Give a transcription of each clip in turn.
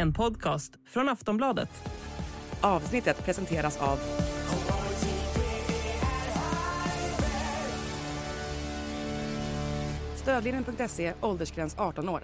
en podcast från Aftonbladet. Avsnittet presenteras av Stödlinjen.se, åldersgräns 18 år.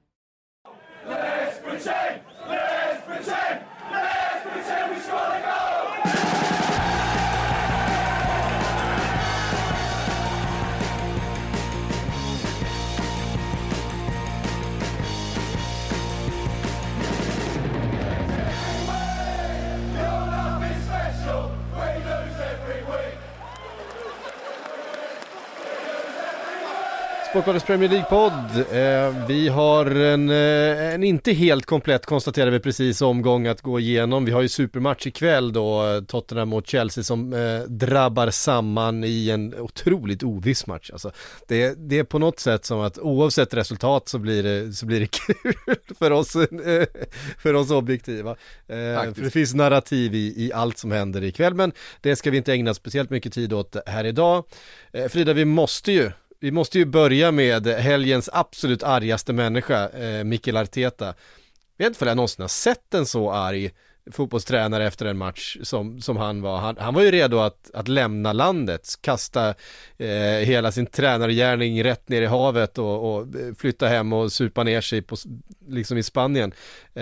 Sportbladets Premier League-podd. Vi har en inte helt komplett, konstaterar vi precis, omgång att gå igenom. Vi har ju supermatch ikväll då, Tottenham mot Chelsea som drabbar samman i en otroligt oviss match. Alltså, det är på något sätt som att oavsett resultat så blir det kul för oss objektiva. För det finns narrativ i allt som händer ikväll, men det ska vi inte ägna speciellt mycket tid åt här idag. Frida, vi måste ju börja med helgens absolut argaste människa, Mikel Arteta. Jag vet inte om jag någonsin har sett en så arg fotbollstränare efter en match som han var. Han var ju redo att lämna landet, kasta hela sin tränargärning rätt ner i havet och flytta hem och supa ner sig liksom i Spanien.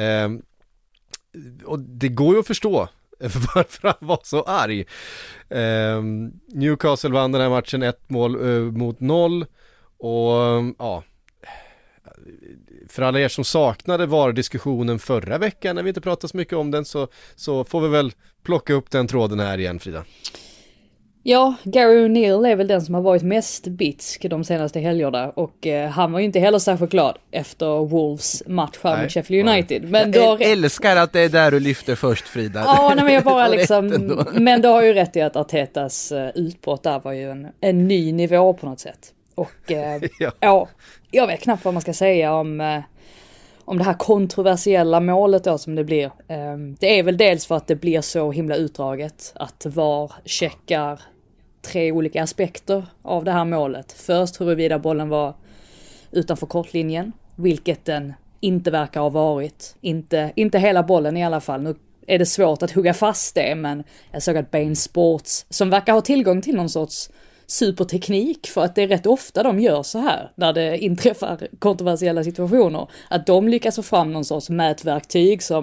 Och det går ju att förstå varför han var så arg. Newcastle vann den här matchen 1-0 mot 0 och ja, för alla er som saknade VAR-diskussionen förra veckan när vi inte pratade så mycket om den, så får vi väl plocka upp den tråden här igen, Frida. Ja, Gary O'Neill är väl den som har varit mest bitsk de senaste helgerna och han var ju inte heller särskilt glad efter Wolves match här mot Sheffield United. Men jag älskar att det är där du lyfter först, Frida. Ja, nej, men jag bara liksom, men du har ju rätt i att Artetas utbrott där var ju en ny nivå på något sätt. Och ja, jag vet knappt vad man ska säga om det här kontroversiella målet då som det blir. Det är väl dels för att det blir så himla utdraget att VAR checkar 3 olika aspekter av det här målet. Först huruvida bollen var utanför kortlinjen, vilket den inte verkar ha varit. Inte hela bollen i alla fall. Nu är det svårt att hugga fast det, men jag såg att Bein Sports, som verkar ha tillgång till någon sorts superteknik, för att det är rätt ofta de gör så här när det inträffar kontroversiella situationer, att de lyckas få fram någon sorts mätverktyg som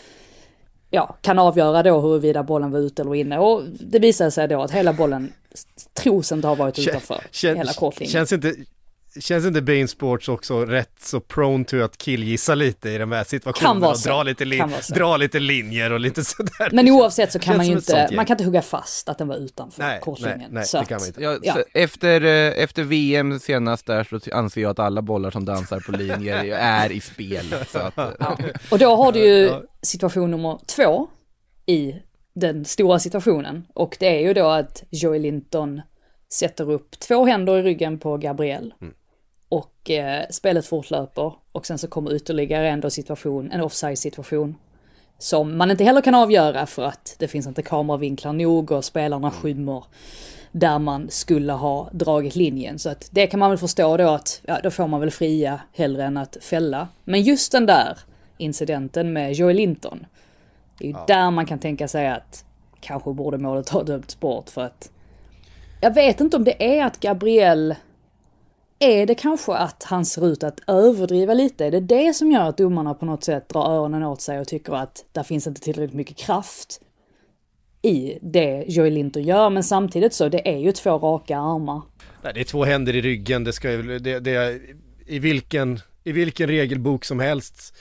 kan avgöra då huruvida bollen var ute eller inne, och det visar sig då att hela bollen tros inte ha varit utanför hela kortlinjen. Känns inte Bein Sports också rätt så prone to att killgissa lite i de här situationerna och dra lite linjer och lite sådär. Men oavsett så kan man kan inte hugga fast att den var utanför kortlinjen. Nej, så det kan man inte. Så efter VM senast där så anser jag att alla bollar som dansar på linjer är i spel. Så att, Och då har du ju situation nummer 2 i den stora situationen, och det är ju då att Joey Linton sätter upp 2 händer i ryggen på Gabriel. Och spelet fortlöper, och sen så kommer ytterligare en offside-situation som man inte heller kan avgöra för att det finns inte kameravinklar nog och spelarna skymmer där man skulle ha dragit linjen. Så att det kan man väl förstå då att då får man väl fria hellre än att fälla. Men just den där incidenten med Joey Linton, det är ju där man kan tänka sig att kanske borde målet ha dömts bort, för att jag vet inte om det är att Gabriel, är det kanske att han ser ut att överdriva lite? Är det som gör att domarna på något sätt drar öronen åt sig och tycker att det finns inte tillräckligt mycket kraft i det Joey Linton gör? Men samtidigt så, det är ju 2 raka armar. Nej, det är 2 händer i ryggen. Det ska ju, det är, i vilken regelbok som helst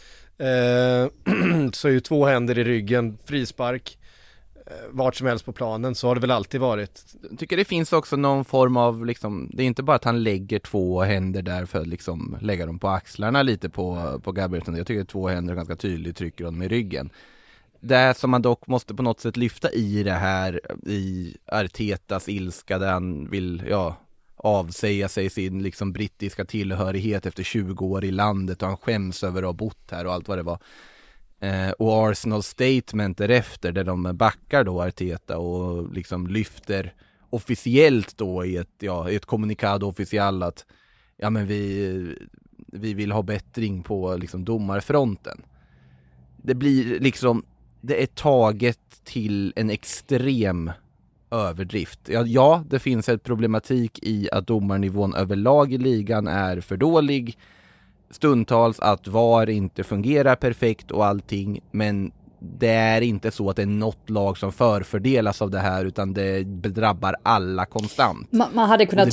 så är ju 2 händer i ryggen, frispark vart som helst på planen, så har det väl alltid varit. Jag tycker det finns också någon form av liksom, det är inte bara att han lägger 2 händer där för att liksom lägga dem på axlarna lite på Gabriel. Jag tycker 2 händer ganska tydligt trycker honom i ryggen. Det som man dock måste på något sätt lyfta i det här, i Artetas ilska där han vill avsäga sig sin liksom brittiska tillhörighet efter 20 år i landet, och han skäms över att ha bott här och allt vad det var. Och Arsenal statement därefter där de backar då Arteta och liksom lyfter officiellt då i ett kommunikado officiellt att men vi vill ha bättring på liksom domarfronten. det blir liksom, det är taget till en extrem överdrift. Ja, det finns ett problematik i att domarnivån överlag i ligan är för dålig. Stundtals att VAR inte fungerar perfekt och allting, men det är inte så att det är något lag som förfördelas av det här, utan det drabbar alla konstant. Man hade kunnat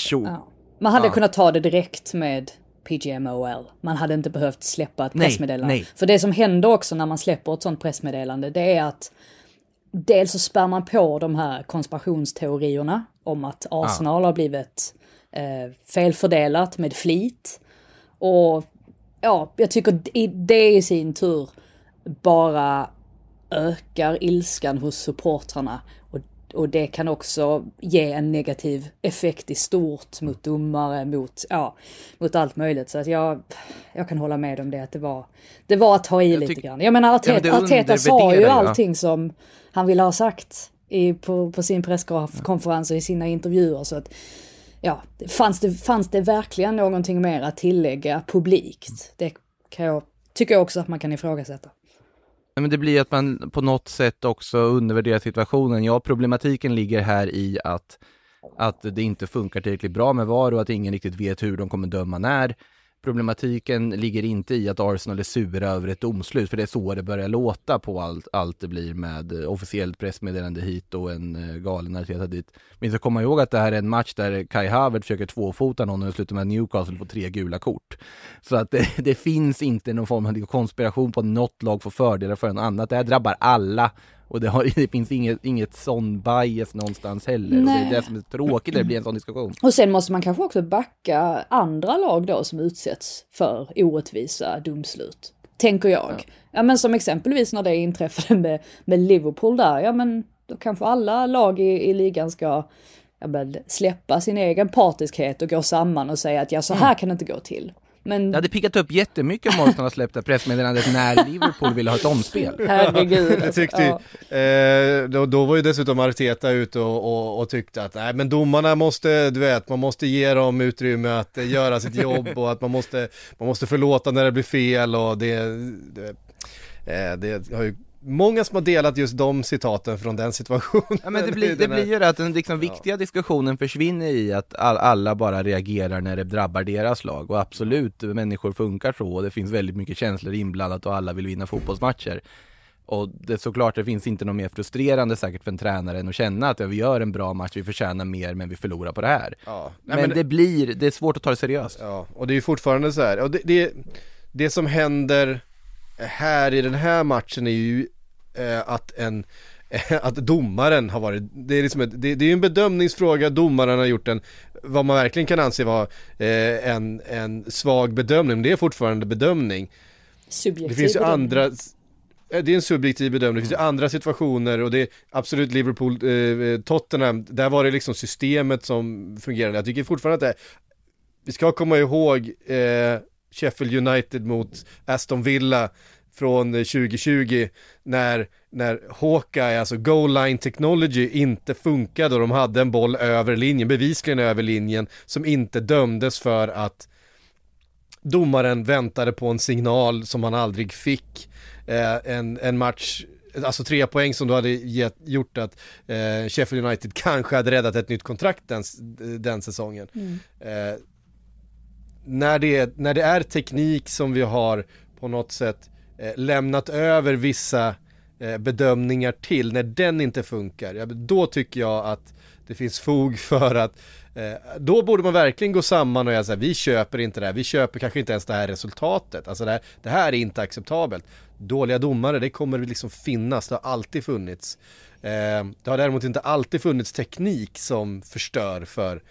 kunnat ta det direkt med PGMOL. Man hade inte behövt släppa ett pressmeddelande. Nej. För det som händer också när man släpper ett sånt pressmeddelande, det är att dels så spär man på de här konspirationsteorierna om att Arsenal har blivit felfördelat med flit. Och ja, jag tycker det i sin tur bara ökar ilskan hos supportrarna. Och det kan också ge en negativ effekt i stort mot domare, mot allt möjligt. Så att jag kan hålla med om det, att det var att ta i lite grann. Jag menar, Arteta sa ju allting som han ville ha sagt på sin presskonferens och i sina intervjuer. Så att, ja, fanns det verkligen någonting mer att tillägga publikt? Det tycker jag också att man kan ifrågasätta. Men det blir att man på något sätt också undervärderar situationen. Ja, problematiken ligger här i att det inte funkar tillräckligt bra med VAR och att ingen riktigt vet hur de kommer döma när. Problematiken ligger inte i att Arsenal är sura över ett domslut, för det är så det börjar låta på allt det blir med officiellt pressmeddelande hit och en galen Arteta dit. Men så kommer ihåg att det här är en match där Kai Havertz försöker tvåfota någon och slutar med Newcastle på 3 gula kort. Så att det finns inte någon form av konspiration på något lag för fördelar för en annat. Det här drabbar alla. Och det finns inget sån bias någonstans heller. Och det är det som är tråkigt, det blir en sån diskussion. Och sen måste man kanske också backa andra lag då som utsätts för orättvisa domslut. Tänker jag. Ja, men som exempelvis när det inträffade med Liverpool där. Ja, men då kanske alla lag i ligan ska släppa sin egen partiskhet och gå samman och säga att så här kan det inte gå till. Men... Det hade pickat upp jättemycket om Arsenal släppte pressmeddelandet när Liverpool ville ha ett omspel. Herregud. Jag tyckte då var ju dessutom Arteta ute och tyckte att nej, men domarna måste, man måste ge dem utrymme att göra sitt jobb och att man måste förlåta när det blir fel, och det har ju många som har delat just de citaten från den situationen. Ja, men det blir ju att den liksom viktiga diskussionen försvinner i att alla bara reagerar när det drabbar deras lag. Och absolut, människor funkar så och det finns väldigt mycket känslor inblandat och alla vill vinna fotbollsmatcher. Och det är såklart, det finns inte något mer frustrerande säkert för en tränare än att känna att vi gör en bra match, vi förtjänar mer men vi förlorar på det här. Ja. Men det är svårt att ta det seriöst. Ja, och det är ju fortfarande så här. Och det som händer här i den här matchen är ju att domaren har varit, det är liksom det är en bedömningsfråga. Domaren har gjort vad man verkligen kan anse vara en svag bedömning, men det är fortfarande bedömning. Subjektiv det finns ju bedömning. andra, det är en subjektiv bedömning. Det finns ju andra situationer, och det är absolut Liverpool, Tottenham, där var det liksom systemet som fungerade. Jag tycker fortfarande att vi ska komma ihåg Sheffield United mot Aston Villa från 2020 när Hawkeye, alltså goal line technology, inte funkade och de hade en boll över linjen, bevisligen över linjen, som inte dömdes för att domaren väntade på en signal som han aldrig fick. En match, alltså 3 poäng som då hade gjort att Sheffield United kanske hade räddat ett nytt kontrakt den säsongen. När det är teknik som vi har på något sätt lämnat över vissa bedömningar till, när den inte funkar, då tycker jag att det finns fog för att då borde man verkligen gå samman och säga, vi köper inte det här, vi köper kanske inte ens det här resultatet, alltså det här är inte acceptabelt. Dåliga domare, det kommer liksom finnas, det har alltid funnits. Det har däremot inte alltid funnits teknik som förstör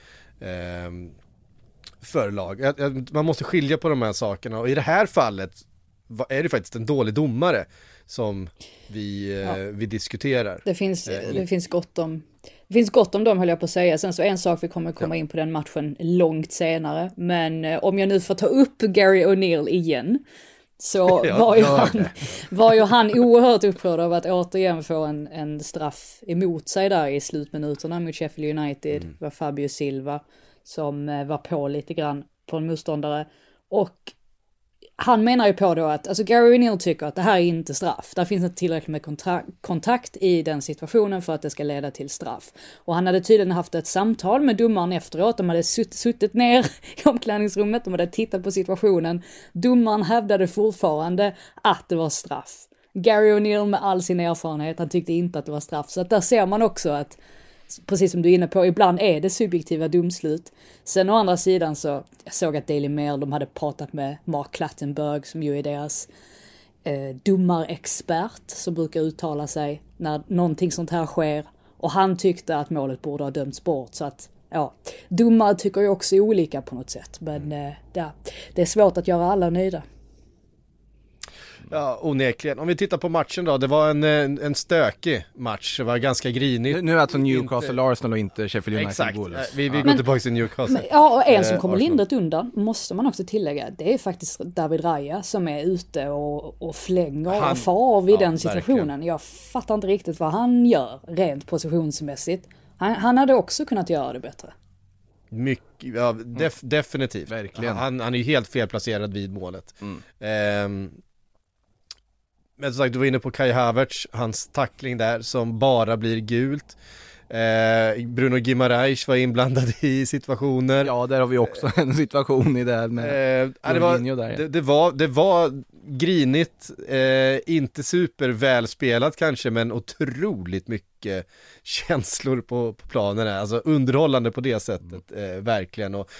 för lag. Man måste skilja på de här sakerna, och i det här fallet är det faktiskt en dålig domare som vi diskuterar. Det finns gott om dem, höll jag på att säga. Sen så en sak, vi kommer komma in på den matchen långt senare. Men om jag nu får ta upp Gary O'Neill igen, så var ju han oerhört upprörd av att återigen få en straff emot sig där i slutminuterna mot Sheffield United. Det var Fabio Silva som var på lite grann på en motståndare. Och han menar ju på då att, alltså Gary O'Neill tycker att det här är inte straff. Där finns inte tillräckligt med kontakt i den situationen för att det ska leda till straff. Och han hade tydligen haft ett samtal med domaren efteråt. De hade suttit ner i omklädningsrummet, de hade tittat på situationen. Domaren hävdade fortfarande att det var straff. Gary O'Neill med all sin erfarenhet, han tyckte inte att det var straff. Så att där ser man också att, precis som du är inne på, ibland är det subjektiva domslut. Sen å andra sidan så, jag såg att Daily Mail, de hade pratat med Mark Clattenburg som ju är deras domarexpert som brukar uttala sig när någonting sånt här sker. Och han tyckte att målet borde ha dömts bort. Så att, ja, domare tycker ju också olika på något sätt. Men det är svårt att göra alla nöjda. Ja, onekligen. Om vi tittar på matchen då, det var en stökig match, det var ganska grinigt. Nu är alltså Newcastle, Arsenal och inte Sheffield United. Exakt, Wolves. vi går tillbaka till Newcastle. Men, ja, och en som kommer lindrigt undan, måste man också tillägga, det är faktiskt David Raya som är ute och flänger och far vid den situationen. Verkligen. Jag fattar inte riktigt vad han gör rent positionsmässigt. Han hade också kunnat göra det bättre. Mycket, ja, definitivt. Verkligen. Han är ju helt felplacerad vid målet. Men som sagt, du var inne på Kai Havertz, hans tackling där som bara blir gult. Bruno Guimaraes var inblandad i situationer. Ja, där har vi också en situation i det med det var grinigt, inte super välspelat kanske, men otroligt mycket känslor på planen, alltså underhållande på det sättet, verkligen. Och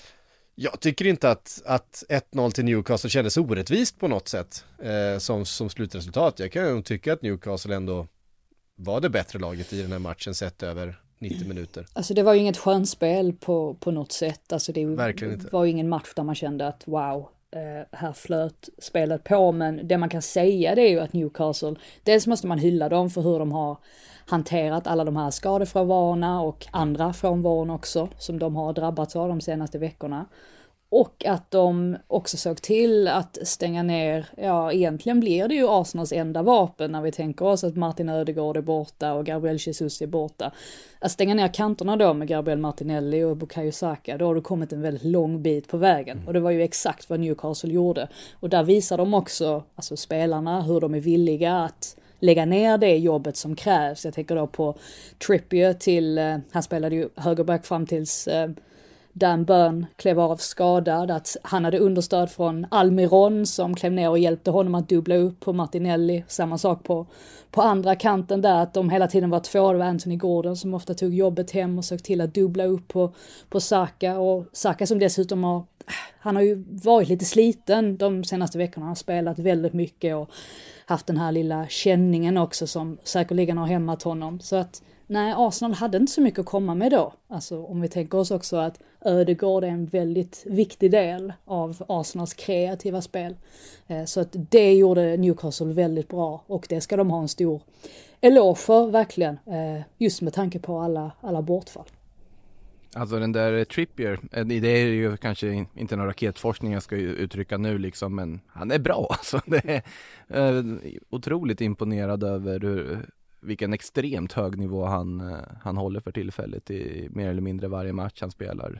jag tycker inte att 1-0 till Newcastle kändes orättvist på något sätt som slutresultat. Jag kan tycka att Newcastle ändå var det bättre laget i den här matchen sett över 90 minuter. Alltså det var ju inget skönspel på något sätt. Alltså det var ju ingen match där man kände att wow, här flöt spelet på. Men det man kan säga, det är ju att Newcastle, dels måste man hylla dem för hur de har hanterat alla de här skadefrånvarorna och andra frånvaron också som de har drabbats av de senaste veckorna. Och att de också såg till att stänga ner, ja egentligen blir det ju Arsenals enda vapen när vi tänker oss att Martin Ödegaard är borta och Gabriel Jesus är borta. Att stänga ner kanterna då med Gabriel Martinelli och Bukayo Saka, då har det kommit en väldigt lång bit på vägen. Och det var ju exakt vad Newcastle gjorde. Och där visar de också, alltså spelarna, hur de är villiga att lägga ner det jobbet som krävs. Jag tänker då på Trippier till, han spelade ju högerback fram tills Dan Burn klev av skadad, att han hade understöd från Almiron som klev ner och hjälpte honom att dubbla upp på Martinelli. Samma sak på andra kanten där, att de hela tiden var två. Det var Anthony Gordon som ofta tog jobbet hem och såg till att dubbla upp på Saka. Och Saka som dessutom han har ju varit lite sliten de senaste veckorna. Han har spelat väldigt mycket och haft den här lilla känningen också som säkerligen har hämmat honom. Så att nej, Arsenal hade inte så mycket att komma med då. Alltså om vi tänker oss också att Ödegaard är en väldigt viktig del av Arsenals kreativa spel. Så att det gjorde Newcastle väldigt bra och det ska de ha en stor eloge för verkligen. Just med tanke på alla bortfall. Alltså den där Trippier, det är ju kanske inte någon raketforskning jag ska uttrycka nu liksom, men han är bra alltså. Det är otroligt imponerad över vilken extremt hög nivå han håller för tillfället i mer eller mindre varje match han spelar.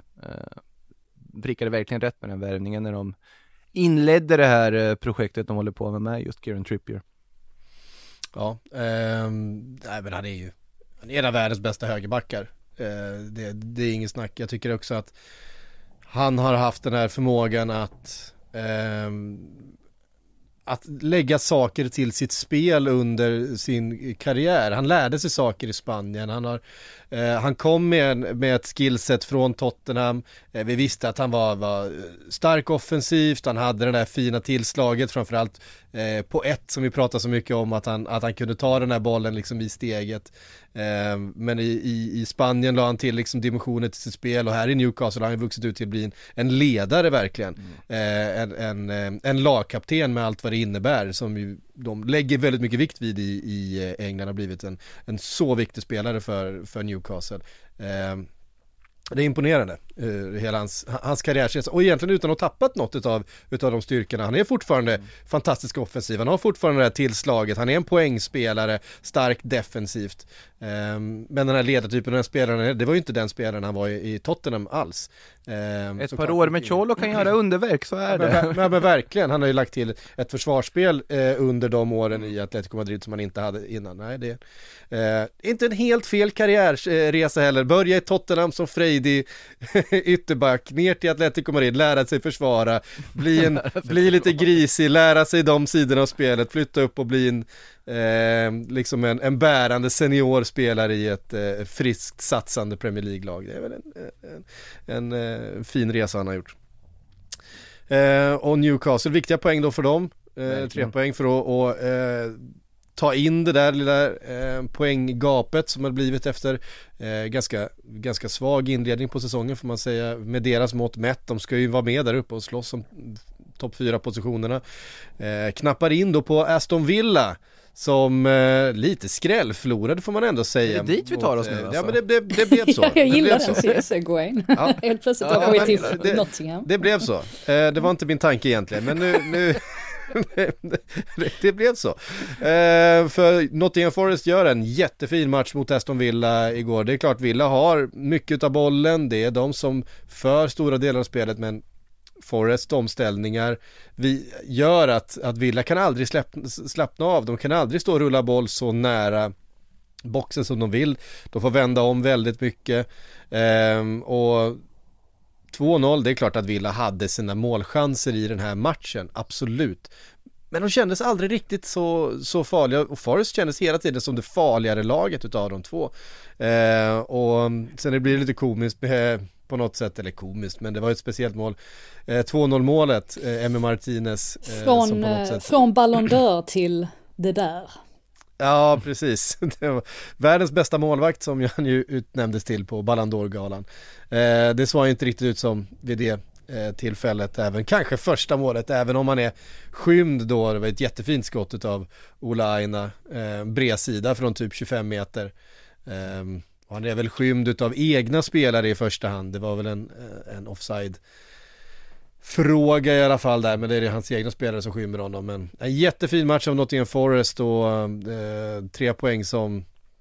Prickade verkligen rätt med den värvningen när de inledde det här projektet de håller på med just Kieran Trippier. Ja, men han är ju en av världens bästa högerbackar. Det är inget snack. Jag tycker också att han har haft den här förmågan att lägga saker till sitt spel under sin karriär. Han lärde sig saker i Spanien. Han kom med ett skillset från Tottenham. Vi visste att han var stark offensivt. Han hade det där fina tillslaget, framförallt på som vi pratar så mycket om, att han kunde ta den här bollen liksom i steget. Men i Spanien la han till liksom dimensioner till sitt spel, och här i Newcastle har han vuxit ut till att bli en ledare verkligen. En lagkapten med allt vad det innebär, som ju de lägger väldigt mycket vikt vid i England, har blivit en så viktig spelare för Newcastle. Det är imponerande, hela hans karriärsresa. Och egentligen utan att ha tappat något utav de styrkorna. Han är fortfarande fantastisk offensiv. Han har fortfarande det här tillslaget. Han är en poängspelare, starkt defensivt. Men den här ledartypen av den spelaren, det var ju inte den spelaren han var i Tottenham alls. Ett par år med Cholo kan göra underverk, så är det. Men verkligen, han har ju lagt till ett försvarsspel under de åren i Atletico Madrid som han inte hade innan. Nej, det är inte en helt fel karriärresa heller. Börja i Tottenham som frejdig ytterback, ner till Atletico Madrid, lära sig försvara, bli lite grisig, lära sig de sidorna av spelet, flytta upp och bli liksom en bärande seniorspelare i ett friskt satsande Premier League-lag. Det är väl en fin resa han har gjort. Och Newcastle, viktiga poäng då för dem. 3 poäng för att ta in det där lilla poänggapet som har blivit efter ganska svag inledning på säsongen, får man säga, med deras mått mätt. De ska ju vara med där uppe och slåss om topp 4-positionerna. Knappar in då på Aston Villa som lite skrällförlorade, får man ändå säga. Är det dit vi tar oss nu alltså? Ja, men det blev så. Jag gillar den segwayn. Ja. Helt plötsligt var vi till Nottingham. Det blev så. Det var inte min tanke egentligen, men nu det blev så. För Nottingham Forest gör en jättefin match mot Aston Villa igår. Det är klart, Villa har mycket av bollen. Det är de som för stora delar av spelet, men Forest omställningar gör att Villa kan aldrig slappna av. De kan aldrig stå och rulla boll så nära boxen som de vill. De får vända om väldigt mycket. Och 2-0, det är klart att Villa hade sina målchanser i den här matchen, absolut. Men de kändes aldrig riktigt så farliga, och Forest kändes hela tiden som det farligare laget utav de två. Och sen det blir lite komiskt på något sätt, eller komiskt, men det var ett speciellt mål. 2-0 målet, Emi Martinez. Från Ballon d'Or till det där. Ja, precis. Det var världens bästa målvakt som han ju utnämndes till på Ballon d'Or-galan. Det såg inte riktigt ut som vid det tillfället, även kanske första målet, även om man är skymd då. Det var ett jättefint skott av Ola Aina, bredsida från typ 25 meter. Och han är väl skymd av egna spelare i första hand. Det var väl en offside fråga i alla fall där, men det är hans egna spelare som skymmer honom. Men en jättefin match av Nottingham Forest och 3 poäng som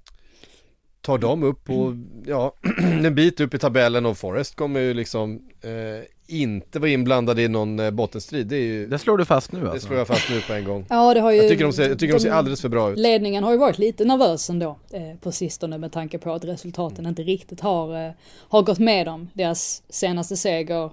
tar dem upp på en bit upp i tabellen, och Forest kommer ju liksom inte vara inblandade i någon bottenstrid. Det slår du fast nu alltså. Det slår jag fast nu på en gång. Ja, det har ju, jag tycker de ser alldeles för bra ut. Ledningen har ju varit lite nervös ändå på sistone, med tanke på att resultaten inte riktigt har gått med dem. Deras senaste seger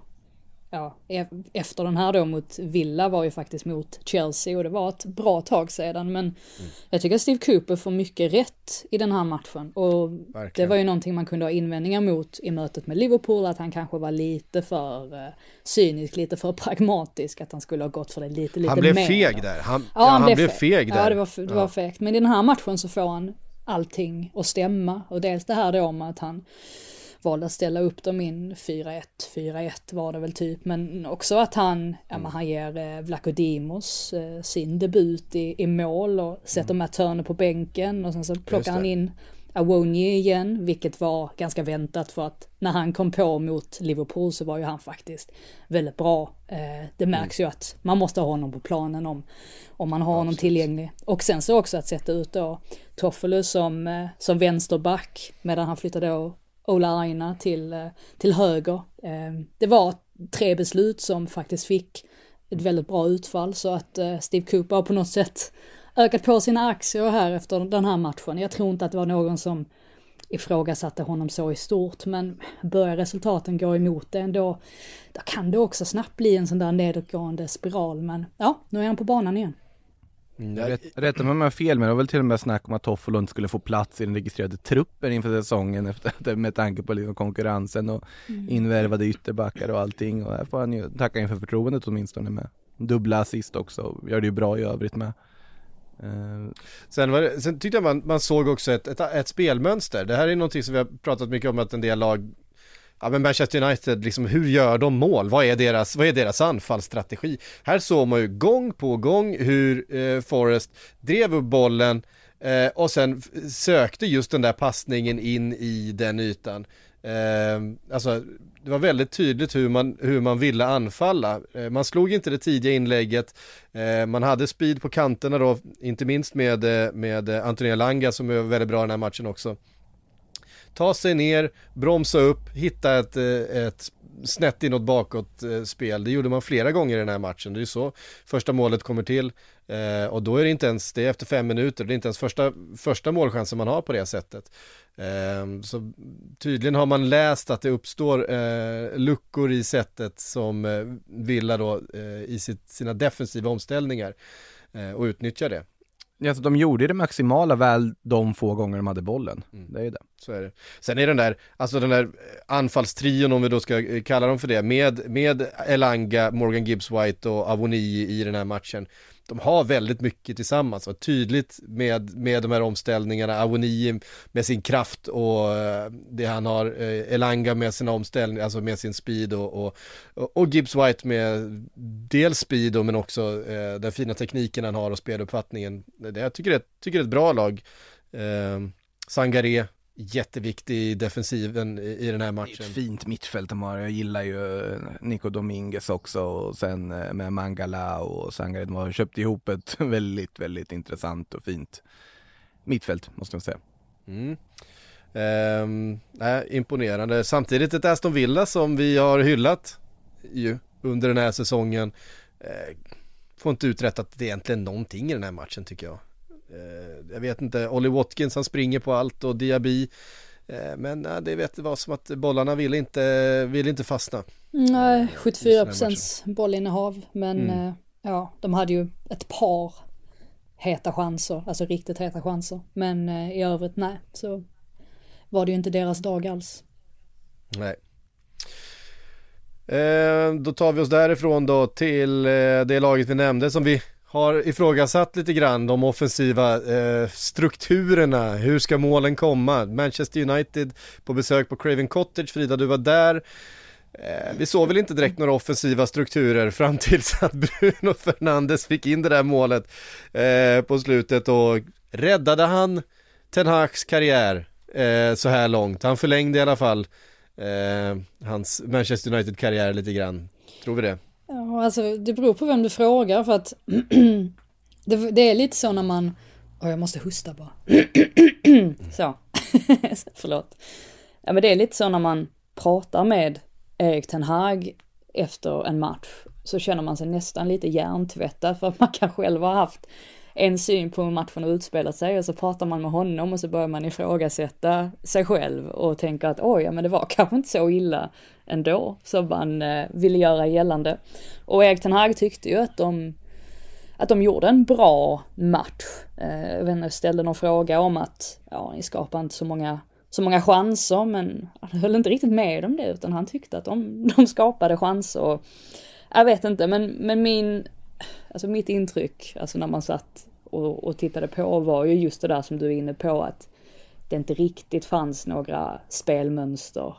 efter den här då mot Villa var ju faktiskt mot Chelsea, och det var ett bra tag sedan, men jag tycker att Steve Cooper får mycket rätt i den här matchen, och verkligen. Det var ju någonting man kunde ha invändningar mot i mötet med Liverpool, att han kanske var lite för cynisk, lite för pragmatisk, att han skulle ha gått för det lite han blev mer. Feg där. Han blev feg där. Ja, det var fegt, men i den här matchen så får han allting att stämma, och dels det här då om att han valde att ställa upp dem in 4-1 var det väl typ, men också att han ger Vlachodimos sin debut i mål och sätter Matt Turner på bänken, och sen så plockar han in Awoniyi igen, vilket var ganska väntat, för att när han kom på mot Liverpool så var ju han faktiskt väldigt bra. Det märks ju att man måste ha honom på planen om man har honom tillgänglig. Och sen så också att sätta ut då Toffolo som vänsterback, medan han flyttade då Ola Aina till höger. Det var 3 beslut som faktiskt fick ett väldigt bra utfall, så att Steve Cooper har på något sätt ökat på sina aktier här efter den här matchen. Jag tror inte att det var någon som ifrågasatte honom så i stort, men börjar resultaten gå emot det ändå, då kan det också snabbt bli en sån där nedåtgående spiral. Men ja, nu är han på banan igen. Rätta mig om jag har fel, men det var väl till och med snack om att Toffolo inte skulle få plats i den registrerade truppen inför säsongen, med tanke på liksom konkurrensen och invärvade ytterbackar och allting, och här får han ju tacka inför förtroendet åtminstone, med dubbla assist också, gör det ju bra i övrigt med. Sen tyckte jag man såg också ett spelmönster. Det här är någonting som vi har pratat mycket om, att en del lag, men Manchester United, liksom, hur gör de mål? Vad är deras anfallsstrategi? Här såg man ju gång på gång hur Forest drev upp bollen och sen sökte just den där passningen in i den ytan. Alltså det var väldigt tydligt hur man ville anfalla. Man slog inte det tidiga inlägget. Man hade speed på kanterna då, inte minst med Anthony Elanga som är väldigt bra i den här matchen också. Ta sig ner, bromsa upp, hitta ett snett inåt bakåt spel. Det gjorde man flera gånger i den här matchen. Det är ju så första målet kommer till. Och då är det inte ens, det är efter 5 minuter, det är inte ens första målchansen man har på det sättet. Så tydligen har man läst att det uppstår luckor i sättet som Villa då i sina defensiva omställningar och utnyttjar det. Ja, så de gjorde det maximala väl de få gånger de hade bollen. Det är ju det. Så är det. Sen är den där anfallstrion, om vi då ska kalla dem för det, med Elanga, Morgan Gibbs-White och Avoni i den här matchen. De har väldigt mycket tillsammans och tydligt med de här omställningarna. Avoni med sin kraft och det han har, Elanga med sina omställningar, alltså med sin speed och Gibbs-White med dels speed men också den fina tekniken han har och speluppfattningen. Jag tycker det är ett bra lag. Sangaré, jätteviktig i defensiven i den här matchen. Ett fint mittfält de har. Jag gillar ju Nico Dominguez också, och sen med Mangala och Sangaré. De har köpt ihop ett väldigt, väldigt intressant och fint mittfält, måste jag säga. Imponerande. Samtidigt ett Aston Villa som vi har hyllat ju under den här säsongen får inte uträttat det egentligen någonting i den här matchen, tycker jag. Jag vet inte, Ollie Watkins han springer på allt och Diaby men det vet det var som att bollarna vill inte fastna. Nej, 74% bollinnehav, men ja, de hade ju ett par heta chanser, alltså riktigt heta chanser, men i övrigt nej, så var det ju inte deras dag alls. Nej. Då tar vi oss därifrån då till det laget vi nämnde som vi har ifrågasatt lite grann, de offensiva strukturerna. Hur ska målen komma? Manchester United på besök på Craven Cottage. Frida, du var där. Vi såg väl inte direkt några offensiva strukturer fram tills att Bruno Fernandes fick in det där målet på slutet, och räddade han Ten Hags karriär så här långt. Han förlängde i alla fall hans Manchester United-karriär lite grann. Tror vi det? Ja, alltså det beror på vem du frågar, för att det är lite så när man... jag måste hosta bara. Så. Förlåt. Ja, men det är lite så när man pratar med Erik Ten Hag efter en match, så känner man sig nästan lite hjärntvättad, för att man kan själv ha haft en syn på hur matchen har utspelat sig, och så pratar man med honom och så börjar man ifrågasätta sig själv och tänka att men det var kanske inte så illa ändå som man ville göra gällande. Och Erik Ten Hag tyckte ju att de gjorde en bra match. Jag ställde någon fråga om att ni skapar inte så många chanser, men han höll inte riktigt med om det, utan han tyckte att de skapade chanser. Och jag vet inte, men mitt intryck, alltså när man satt och tittade på, var ju just det där som du är inne på, att det inte riktigt fanns några spelmönster.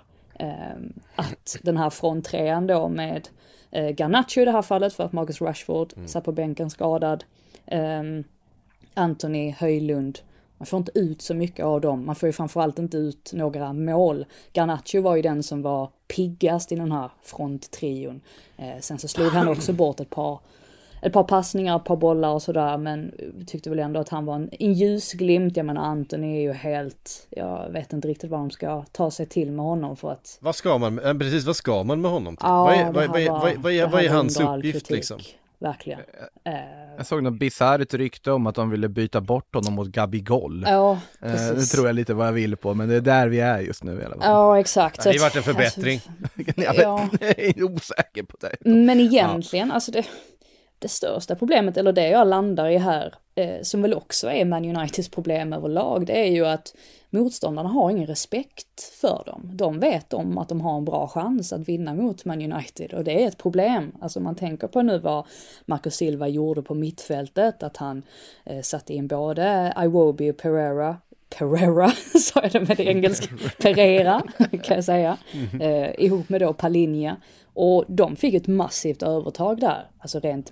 Att den här fronttrean då med Garnacho i det här fallet, för att Marcus Rashford satt på bänken skadad, Anthony, Højlund, man får inte ut så mycket av dem. Man får ju framförallt inte ut några mål. Garnacho var ju den som var piggast i den här fronttrion. Sen så slog han också bort ett par passningar, ett par bollar och sådär, men tyckte väl ändå att han var en ljusglimt. Jag menar, Anthony är ju helt, jag vet inte riktigt vad de ska ta sig till med honom, för att... Vad ska man med honom till? Vad är hans uppgift liksom? Verkligen. Jag såg något bisarrt rykte om att de ville byta bort honom mot Gabigol. Ja, precis. Det tror jag lite vad jag vill på, men det är där vi är just nu i alla fall. Ja, exakt. Det har varit en förbättring. Jag är osäker på det. Men egentligen, alltså det största problemet, eller det jag landar i här, som väl också är Man Uniteds problem överlag, det är ju att motståndarna har ingen respekt för dem. De vet om att de har en bra chans att vinna mot Man United, och det är ett problem. Alltså man tänker på nu vad Marco Silva gjorde på mittfältet, att han satte in både Iwobi och Pereira, så är det med det engelska, Pereira kan jag säga, ihop med då Palinha. Och de fick ett massivt övertag där, alltså rent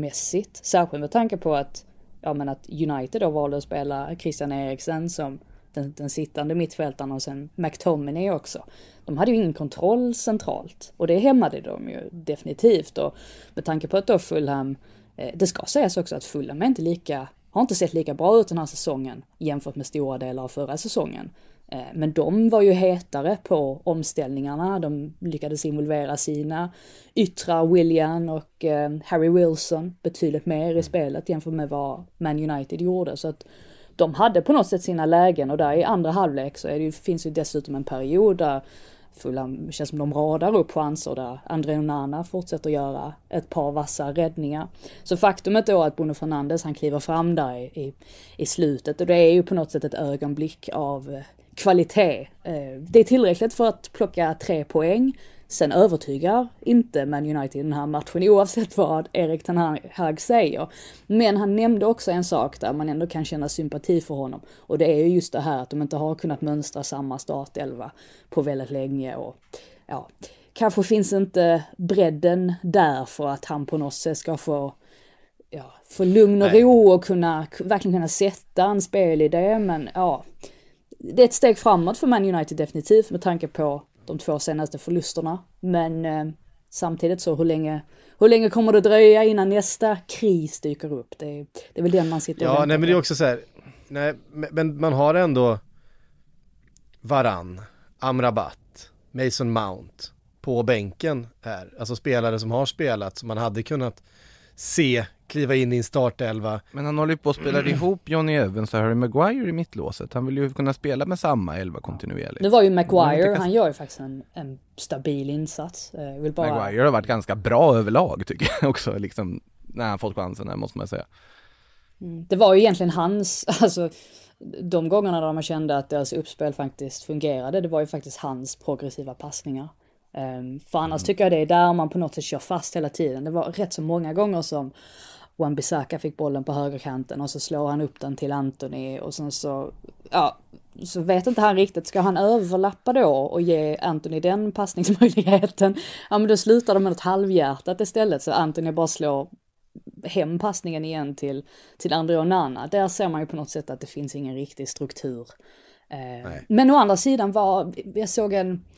mittfältsmässigt. Särskilt med tanke på att United då valde att spela Christian Eriksen som den sittande mittfältaren och sen McTominay också. De hade ju ingen kontroll centralt och det hämmade de ju definitivt, och med tanke på att då Fulham, det ska sägas också att Fulham har inte sett lika bra ut den här säsongen jämfört med stora delar av förra säsongen. Men de var ju hetare på omställningarna, de lyckades involvera sina yttra Willian och Harry Wilson betydligt mer i spelet jämfört med vad Man United gjorde, så att de hade på något sätt sina lägen, och där i andra halvlek så finns ju dessutom en period där Fulham känns som de radar upp chanser, där André Onana fortsätter göra ett par vassa räddningar. Så faktumet då att Bruno Fernandes, han kliver fram där i slutet, och det är ju på något sätt ett ögonblick av kvalitet. Det är tillräckligt för att plocka 3 poäng. Sen övertygar inte Man United i den här matchen oavsett vad Erik ten Hag säger. Men han nämnde också en sak där man ändå kan känna sympati för honom. Och det är ju just det här att de inte har kunnat mönstra samma startelva på väldigt länge. Och ja, kanske finns inte bredden där för att han på något sätt ska få lugn och ro och verkligen kunna sätta en spelidé. Men ja, det är ett steg framåt för Man United definitivt med tanke på de 2 senaste förlusterna. Men samtidigt så hur länge kommer det dröja innan nästa kris dyker upp? Det är väl den man sitter och väntar på. Men det är också så här, men man har ändå Varane, Amrabat, Mason Mount på bänken här. Alltså spelare som har spelat, som man hade kunnat se kliva in i en startelva. Men han håller ju på att spela ihop Johnny Evans och Harry Maguire i mittlåset. Han vill ju kunna spela med samma elva kontinuerligt. Nu var ju Maguire, han gör ju faktiskt en stabil insats. Maguire har varit ganska bra överlag tycker jag också, liksom, när han fått chansen här, måste man säga. Det var ju egentligen alltså de gångerna där man kände att deras uppspel faktiskt fungerade, det var ju faktiskt hans progressiva passningar. För annars tycker jag det är där man på något sätt kör fast hela tiden. Det var rätt så många gånger som Wan-Bissaka fick bollen på högerkanten och så slår han upp den till Antony och sen så vet inte han riktigt, ska han överlappa då och ge Antony den passningsmöjligheten? Ja, men då slutar de med något halvhjärtat istället, så Antony bara slår hem passningen igen till André Onana. Där ser man ju på något sätt att det finns ingen riktig struktur. Men å andra sidan jag såg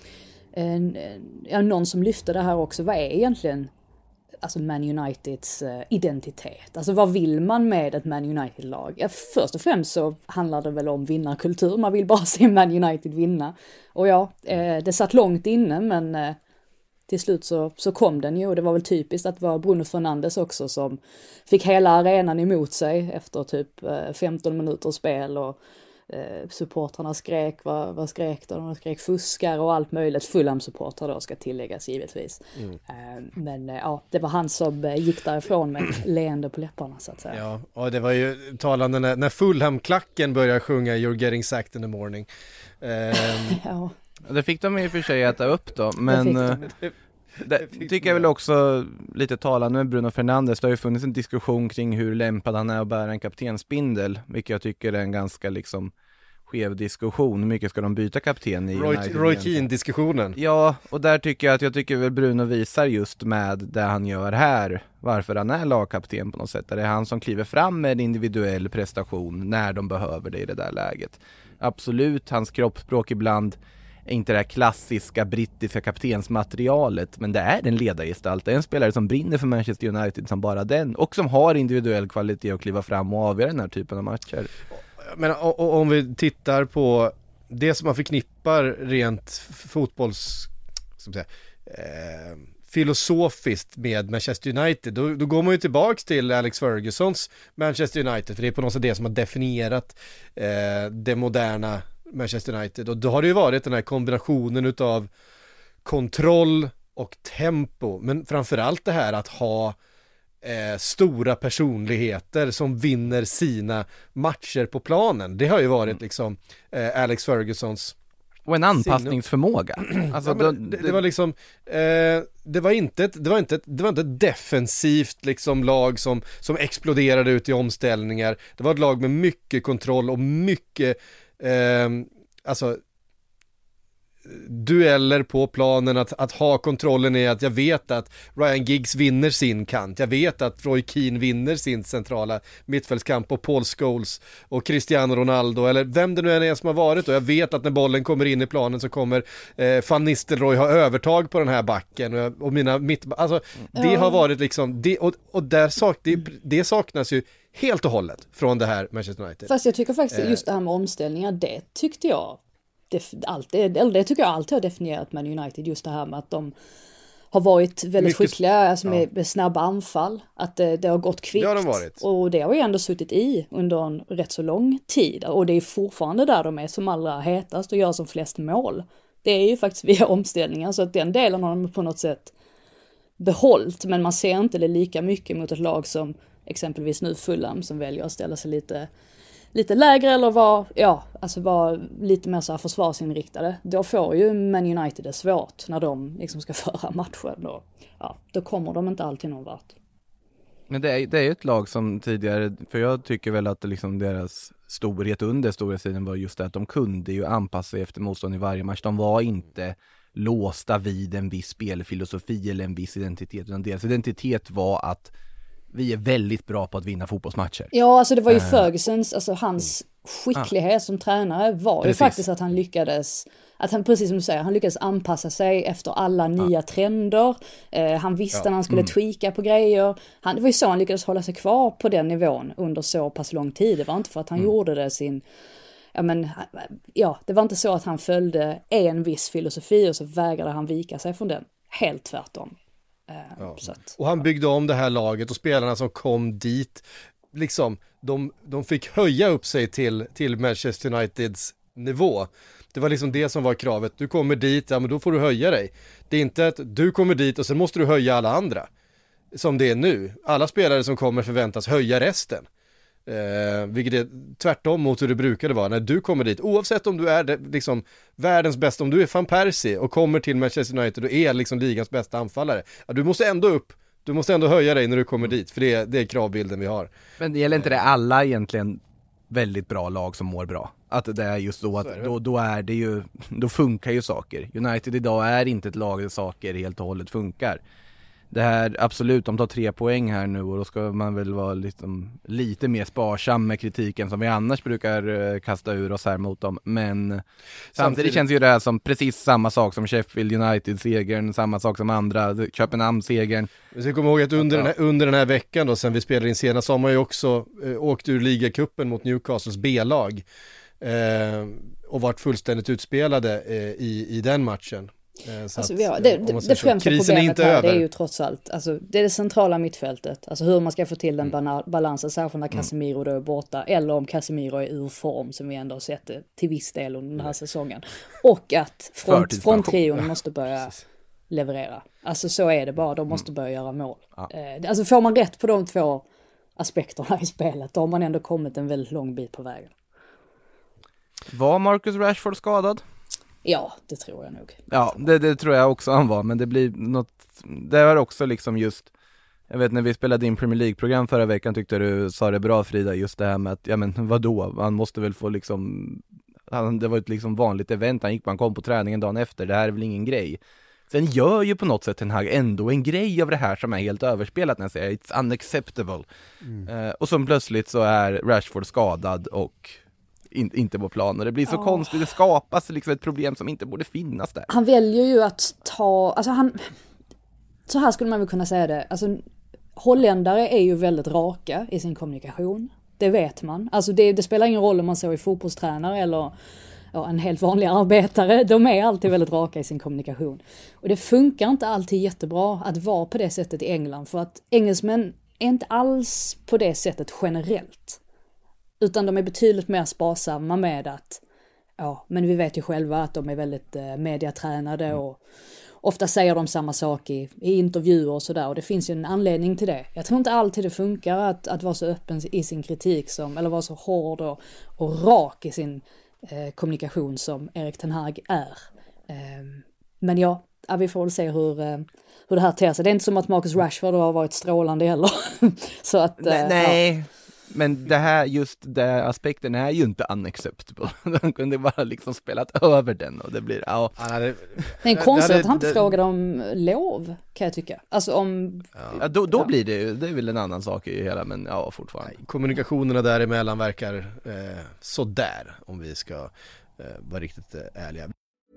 någon som lyfte det här också. Vad är egentligen alltså Man Uniteds identitet? Alltså vad vill man med ett Man United-lag? Ja, först och främst så handlar det väl om vinnarkultur. Man vill bara se Man United vinna. Och det satt långt inne, men till slut så kom den ju. Och det var väl typiskt att det var Bruno Fernandes också som fick hela arenan emot sig efter typ 15 minuters spel, och supportrarna skrek, vad skrek de? De skrek fuskar och allt möjligt. Fulham-supportrar då ska tilläggas givetvis. Men det var han som gick därifrån med ett leende på läpparna så att säga. Ja, och det var ju talande när Fulham-klacken började sjunga You're getting sacked in the morning. Ja. Det fick de i och för sig äta upp då, men det tycker jag väl också lite talande med Bruno Fernandes. Det har ju funnits en diskussion kring hur lämpad han är att bära en kaptensbindel, vilket jag tycker är en ganska liksom skev diskussion. Hur mycket ska de byta kapten i Roy Keane-diskussionen. Ja, och där tycker jag tycker väl Bruno visar just med det han gör här varför han är lagkapten på något sätt. Det är han som kliver fram med en individuell prestation när de behöver det i det där läget. Absolut, hans kroppsspråk ibland är inte det här klassiska brittiska kaptensmaterialet, men det är en ledargestalt. Det är en spelare som brinner för Manchester United som bara den, och som har individuell kvalitet att kliva fram och avgöra den här typen av matcher. Men om vi tittar på det som man förknippar rent filosofiskt med Manchester United, då går man ju tillbaks till Alex Fergusons Manchester United, för det är på något sätt det som har definierat det moderna Manchester United, och då har det ju varit den här kombinationen utav kontroll och tempo, men framförallt det här att ha stora personligheter som vinner sina matcher på planen. Det har ju varit liksom Alex Fergusons och en anpassningsförmåga. Alltså, det var liksom det var inte ett defensivt liksom lag som exploderade ut i omställningar. Det var ett lag med mycket kontroll och mycket alltså dueller på planen, att ha kontrollen i att jag vet att Ryan Giggs vinner sin kant, jag vet att Roy Keane vinner sin centrala mittfältskamp och Paul Scholes och Cristiano Ronaldo eller vem det nu än är som har varit, och jag vet att när bollen kommer in i planen så kommer Van Nistelrooy ha övertag på den här backen och mina alltså det har varit liksom det, och det saknas ju helt och hållet från det här Manchester United. Fast jag tycker faktiskt just det här med omställningar, det tyckte jag det tycker jag alltid har definierat Man United, just det här med att de har varit väldigt skickliga alltså med snabba anfall, att det har gått kvickt. Det har de varit. Och det har ju ändå suttit i under en rätt så lång tid, och det är fortfarande där de är som allra hetast och gör som flest mål. Det är ju faktiskt via omställningar, så att den delen har de på något sätt behållit, men man ser inte det lika mycket mot ett lag som exempelvis nu Fulham, som väljer att ställa sig lite lägre eller vara lite mer så här försvarsinriktade. Då får ju Man United det svårt när de liksom ska föra matchen. Då kommer de inte alltid någon vart. Men det är ju ett lag som tidigare, för jag tycker väl att liksom deras storhet under storhetstiden var just det att de kunde ju anpassa sig efter motstånd i varje match. De var inte låsta vid en viss spelfilosofi eller en viss identitet, utan deras identitet var att vi är väldigt bra på att vinna fotbollsmatcher. Ja, alltså det var ju Fergusons, alltså hans skicklighet som tränare var ju faktiskt att han lyckades, precis som du säger, han lyckades anpassa sig efter alla nya trender. Han visste när han skulle tweaka på grejer. Det var ju så han lyckades hålla sig kvar på den nivån under så pass lång tid. Det var inte för att han gjorde det det var inte så att han följde en viss filosofi och så vägrade han vika sig från den. Helt tvärtom. Och han byggde om det här laget, och spelarna som kom dit liksom, de fick höja upp sig till Manchester Uniteds nivå. Det var liksom det som var kravet. Du kommer dit, men då får du höja dig. Det är inte att du kommer dit och sen måste du höja alla andra, som det är nu. Alla spelare som kommer förväntas höja resten. Vilket är tvärtom mot hur det brukade vara. När du kommer dit, oavsett om du är liksom världens bästa, om du är Van Persie och kommer till Manchester United och är liksom ligans bästa anfallare, du måste ändå höja dig när du kommer dit, för det är kravbilden vi har. Men det gäller inte det alla egentligen väldigt bra lag som mår bra, att det är just så att då är det ju, då funkar ju saker. United idag är inte ett lag där saker helt och hållet funkar. Det här, absolut, de tar 3 poäng här nu, och då ska man väl vara lite mer sparsam med kritiken som vi annars brukar kasta ur oss här mot dem. Men samtidigt känns ju det här som precis samma sak som Sheffield United-segern, samma sak som andra, Köpenhamn-segern. Vi ska komma ihåg att under den här veckan då, sen vi spelade in senast, så har man ju också åkt ur ligacupen mot Newcastles B-lag och varit fullständigt utspelade i den matchen. Alltså, det främsta problemet här, det är ju trots allt, alltså, det är det centrala mittfältet, alltså hur man ska få till den balansen, särskilt när Casemiro då är borta, eller om Casemiro är ur form, som vi ändå har sett till viss del under den här säsongen, och att fronttrion måste börja leverera. Alltså så är det bara, de måste börja göra mål. Alltså får man rätt på de 2 aspekterna i spelet, då har man ändå kommit en väldigt lång bit på vägen. Var Marcus Rashford skadad? Ja, det tror jag nog. Ja, det tror jag också han var, men det blir något, det var också liksom just, jag vet när vi spelade in Premier League-program förra veckan, tyckte du sa det bra, Frida, just det här med att, vadå, han måste väl få liksom, det var ett liksom vanligt event, han kom på träningen dagen efter, det här är väl ingen grej. Sen gör ju på något sätt den här ändå en grej av det här som är helt överspelat, när jag säger it's unacceptable. Och så plötsligt så är Rashford skadad och inte på plan, och det blir så konstigt, det skapas liksom ett problem som inte borde finnas där. Han väljer ju att så här skulle man väl kunna säga det, alltså holländare är ju väldigt raka i sin kommunikation, det vet man, alltså det spelar ingen roll om man så är fotbollstränare eller en helt vanlig arbetare, de är alltid väldigt raka i sin kommunikation, och det funkar inte alltid jättebra att vara på det sättet i England, för att engelsmän är inte alls på det sättet generellt. Utan de är betydligt mer sparsamma med att, men vi vet ju själva att de är väldigt mediatränade och ofta säger de samma sak i intervjuer och sådär. Och det finns ju en anledning till det. Jag tror inte alltid det funkar att vara så öppen i sin kritik eller vara så hård och rak i sin kommunikation som Erik Ten Hag är. Men vi får väl se hur det här ter sig. Det är inte som att Marcus Rashford har varit strålande heller. Så att, nej. Men det här, just den aspekten är ju inte unacceptable. De kunde bara liksom spelat över den och det blir, ja. Det är en konstigt att han inte frågade om lov, kan jag tycka. Alltså om... Ja, då blir det ju, det är väl en annan sak i hela, men ja, fortfarande. Kommunikationerna däremellan verkar sådär, om vi ska vara riktigt ärliga.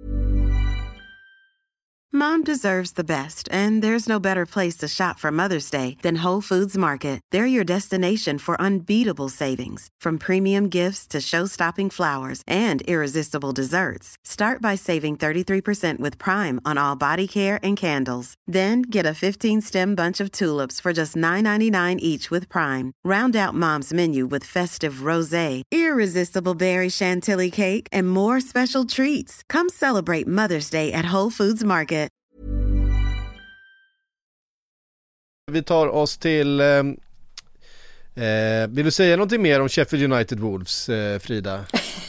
Mom deserves the best, and there's no better place to shop for Mother's Day than Whole Foods Market. They're your destination for unbeatable savings, from premium gifts to show-stopping flowers and irresistible desserts. Start by saving 33% with Prime on all body care and candles. Then get a 15-stem bunch of tulips for just $9.99 each with Prime. Round out Mom's menu with festive rosé, irresistible berry chantilly cake, and more special treats. Come celebrate Mother's Day at Whole Foods Market. Vi tar oss till vill du säga någonting mer om Sheffield United Wolves, Frida?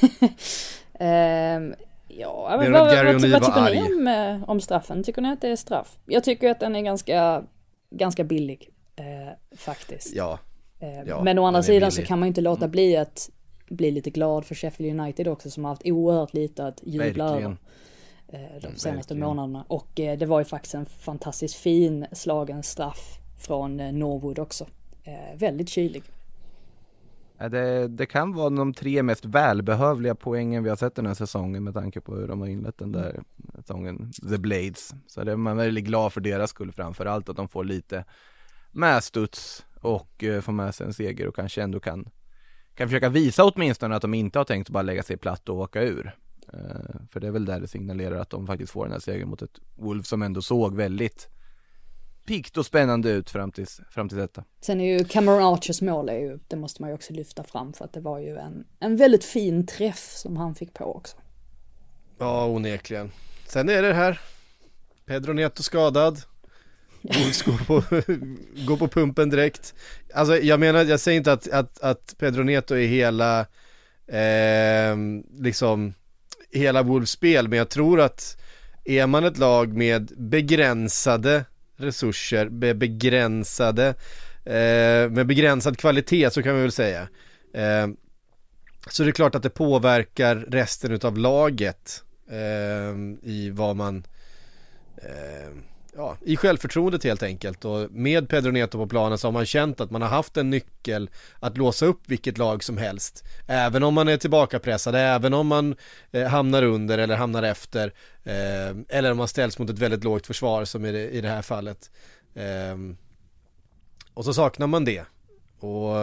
Ja, men vad tycker ni om straffen? Tycker ni att det är straff? Jag tycker att den är ganska billig faktiskt. Ja, men å andra sidan så kan man ju inte låta bli att bli lite glad för Sheffield United också, som har haft oerhört lite att jubla över de senaste månaderna. Och det var ju faktiskt en fantastiskt fin slagen straff från Norwood också. Väldigt kylig. Det kan vara de 3 mest välbehövliga poängen vi har sett den här säsongen, med tanke på hur de har inlett den där säsongen, The Blades. Så det är man väldigt glad för deras skull, framförallt att de får lite medstuds och får med sig en seger, och kanske ändå kan försöka visa åtminstone att de inte har tänkt bara lägga sig platt och åka ur. För det är väl där det signalerar att de faktiskt får den här segern mot ett Wolves som ändå såg väldigt pikt och spännande ut fram till detta. Sen är ju Cameron Archers mål, det måste man ju också lyfta fram, för att det var ju en väldigt fin träff som han fick på också. Ja, onekligen. Sen är det här Pedro Neto skadad. Wolves går på pumpen direkt. Alltså jag menar, jag säger inte att Pedro Neto är hela liksom hela Wolves spel, men jag tror att är man ett lag med begränsade resurser, med begränsad kvalitet, så kan vi väl säga, så det är klart att det påverkar resten utav laget i vad man i självförtroendet helt enkelt. Och med Pedro Neto på planen så har man känt att man har haft en nyckel att låsa upp vilket lag som helst, även om man är tillbakapressad, även om man hamnar under eller hamnar efter, eller om man ställs mot ett väldigt lågt försvar som i det här fallet, och så saknar man det, och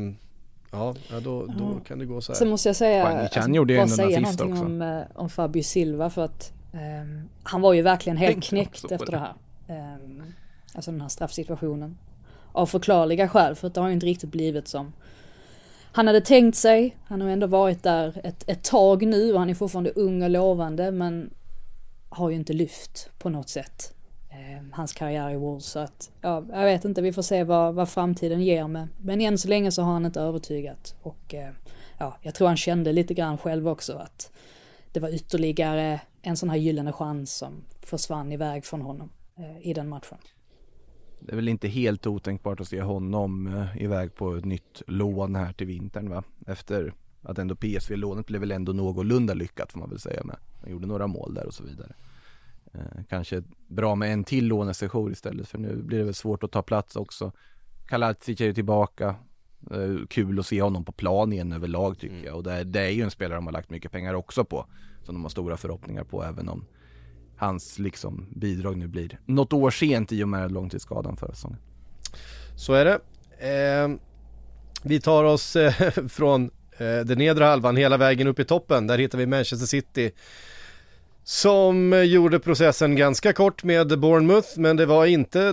då kan det gå så här. Så måste jag säga, bara säga någonting om Fabio Silva, för att han var ju verkligen helt knäckt efter det här. Alltså den här straffsituationen. Av förklarliga skäl, för att det har ju inte riktigt blivit som han hade tänkt sig. Han har ändå varit där ett tag nu, och han är fortfarande ung och lovande, men har ju inte lyft på något sätt hans karriär i Wolves. Så att, jag vet inte, vi får se vad framtiden ger med. Men än så länge så har han inte övertygat. Och jag tror han kände lite grann själv också att det var ytterligare en sån här gyllene chans som försvann iväg från honom i den matchen. Det är väl inte helt otänkbart att se honom iväg på ett nytt lån här till vintern, va? Efter att ändå PSV-lånet blev väl ändå någorlunda lyckat, får man väl säga, med. Han gjorde några mål där och så vidare. Kanske bra med en till lånesession istället, för nu blir det väl svårt att ta plats också. Kaladzic är tillbaka. Kul att se honom på plan igen överlag, tycker jag. Och det är ju en spelare de har lagt mycket pengar också på, som de har stora förhoppningar på, även om hans liksom bidrag nu blir något år sent i och med långtidsskadan förra säsongen. Så är det. Vi tar oss från den nedre halvan hela vägen upp i toppen. Där hittar vi Manchester City, som gjorde processen ganska kort med Bournemouth, men det var inte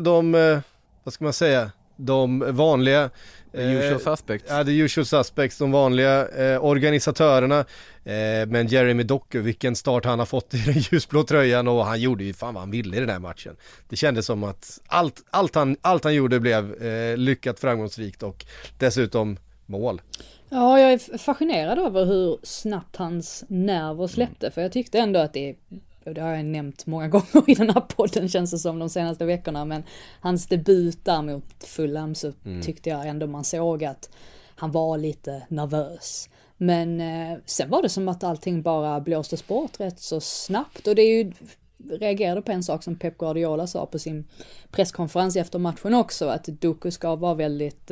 de vanliga usual suspects. The usual suspects, de vanliga organisatörerna, men Jeremy Doku, vilken start han har fått i den ljusblå tröjan, och han gjorde ju fan vad han ville i den här matchen. Det kändes som att allt han gjorde blev lyckat, framgångsrikt och dessutom mål. Ja, jag är fascinerad över hur snabbt hans nerver släppte, för jag tyckte ändå att det har jag nämnt många gånger i den här podden, känns det som, de senaste veckorna, men hans debut där mot Fulham, så tyckte jag ändå man såg att han var lite nervös. Men sen var det som att allting bara blåstes bort rätt så snabbt. Och det är ju, reagerade på en sak som Pep Guardiola sa på sin presskonferens efter matchen också. Att Doku ska vara väldigt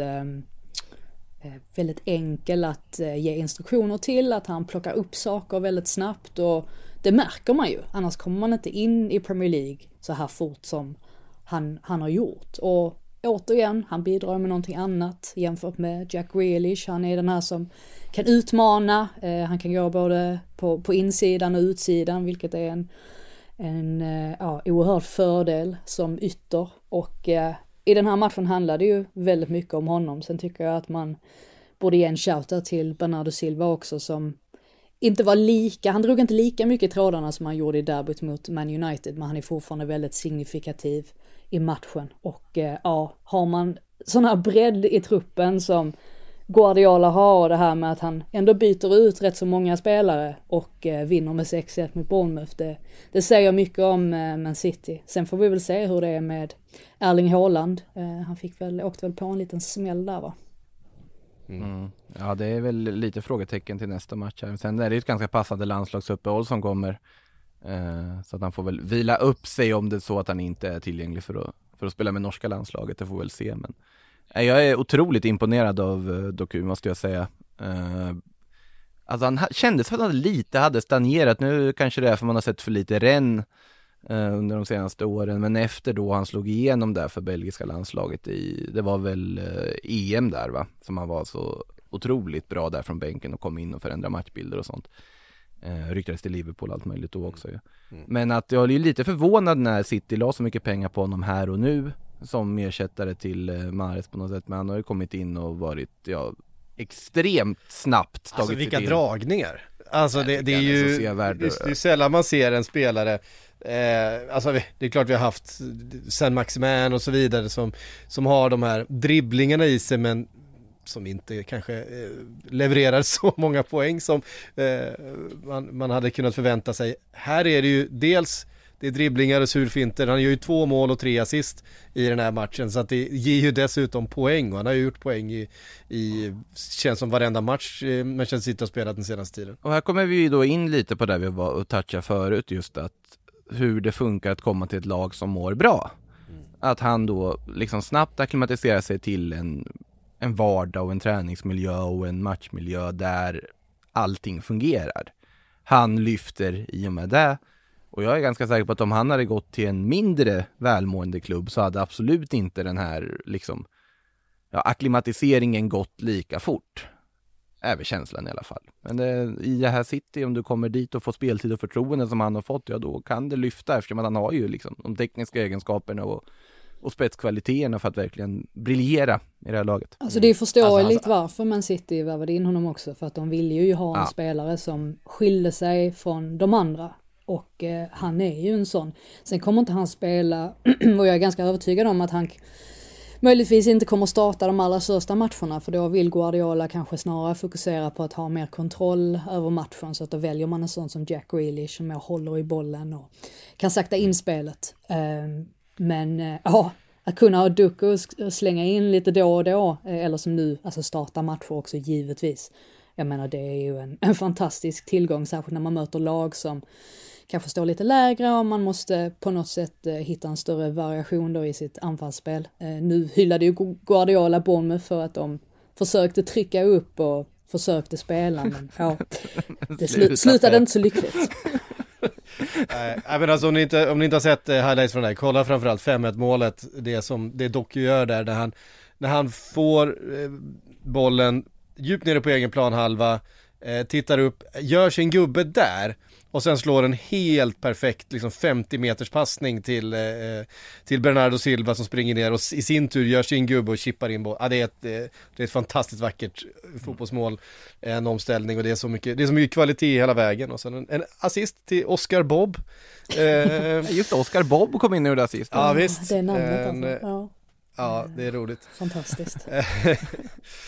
enkel att ge instruktioner till. Att han plockar upp saker väldigt snabbt. Och det märker man ju. Annars kommer man inte in i Premier League så här fort som han har gjort. Och återigen, han bidrar med någonting annat jämfört med Jack Grealish. Han är den här som kan utmana. Han kan gå både på insidan och utsidan, vilket är en oerhörd fördel som ytter. Och i den här matchen handlar det ju väldigt mycket om honom. Sen tycker jag att man borde ge en shoutout till Bernardo Silva också, som inte var han drog inte lika mycket i trådarna som han gjorde i derbyt mot Man United, men han är fortfarande väldigt signifikativ i matchen. Och har man sån här bredd i truppen som Guardiola har, och det här med att han ändå byter ut rätt så många spelare och vinner med 6-1 mot Bournemouth, det säger mycket om Man City. Sen får vi väl se hur det är med Erling Haaland. Han åkte väl på en liten smäll där, va? Ja, det är väl lite frågetecken till nästa match här. Sen är det ju ett ganska passande landslagsuppehåll som kommer, så att han får väl vila upp sig om det är så att han inte är tillgänglig för att spela med norska landslaget. Det får väl se, men jag är otroligt imponerad av Doku, måste jag säga. Alltså han kändes som att han lite hade stagnerat. Nu kanske det är för man har sett för lite Rennes under de senaste åren, men efter då han slog igenom där för belgiska landslaget det var väl EM där, va, som han var så otroligt bra där från bänken och kom in och förändra matchbilder och sånt. Ryktades till Liverpool allt möjligt då också, ja. Men att jag är lite förvånad när City la så mycket pengar på honom här och nu som ersättare till Mahrez på något sätt, men han har ju kommit in och varit extremt snabbt. Alltså vilka dragningar. Alltså det är ju det är sällan man ser en spelare, alltså det är klart vi har haft Saint-Maximin och så vidare som har de här dribblingarna i sig, men som inte kanske levererar så många poäng som man hade kunnat förvänta sig. Här är det ju dels det är dribblingar och surfinter. Han gör ju 2 mål och 3 assist i den här matchen, så att det ger ju dessutom poäng, och han har ju gjort poäng i känns som varenda match Manchester City har spelat den senaste tiden. Och här kommer vi ju då in lite på det vi var och toucha förut, just att hur det funkar att komma till ett lag som mår bra. Att han då liksom snabbt akklimatiserar sig till en vardag och en träningsmiljö och en matchmiljö där allting fungerar. Han lyfter i och med det. Och jag är ganska säker på att om han hade gått till en mindre välmående klubb så hade absolut inte den här liksom, akklimatiseringen gått lika fort. Även känslan i alla fall. Men i det här City, om du kommer dit och får speltid och förtroende som han har fått, då kan det lyfta, eftersom att han har ju liksom de tekniska egenskaperna och spetskvaliteterna för att verkligen briljera i det här laget. Alltså det är förståeligt varför Man City värvade in honom också, för att de ville ju ha en spelare som skilde sig från de andra. Och han är ju en sån. Sen kommer inte han spela, och jag är ganska övertygad om att han möjligtvis inte kommer starta de allra största matcherna, för då vill Guardiola kanske snarare fokusera på att ha mer kontroll över matchen, så att då väljer man en sån som Jack Grealish som håller i bollen och kan sakta in spelet. Men att kunna ha Doku och slänga in lite då och då, eller som nu, alltså starta matcher också givetvis. Jag menar, det är ju en fantastisk tillgång, särskilt när man möter lag som kanske står lite lägre och man måste på något sätt hitta en större variation då i sitt anfallsspel. Nu hyllade ju Guardiola Bournemouth för att de försökte trycka upp och försökte spela, men det slutade inte så lyckligt. Men alltså, om ni inte har sett highlights från det här, kolla framförallt 5-1 målet, det Doku gör där när han får bollen djupt nere på egen planhalva, tittar upp, gör sin gubbe där och sen slår en helt perfekt liksom 50 meters passning till Bernardo Silva som springer ner och i sin tur gör sin gubbe och chippar in boll. Det är ett fantastiskt vackert fotbollsmål, en omställning, och det är så mycket kvalitet hela vägen. Och sen en assist till Oscar Bob. Just Oscar Bob kom in nu assist. Ja, visst. Det är namnet alltså. Ja, det är roligt. Fantastiskt.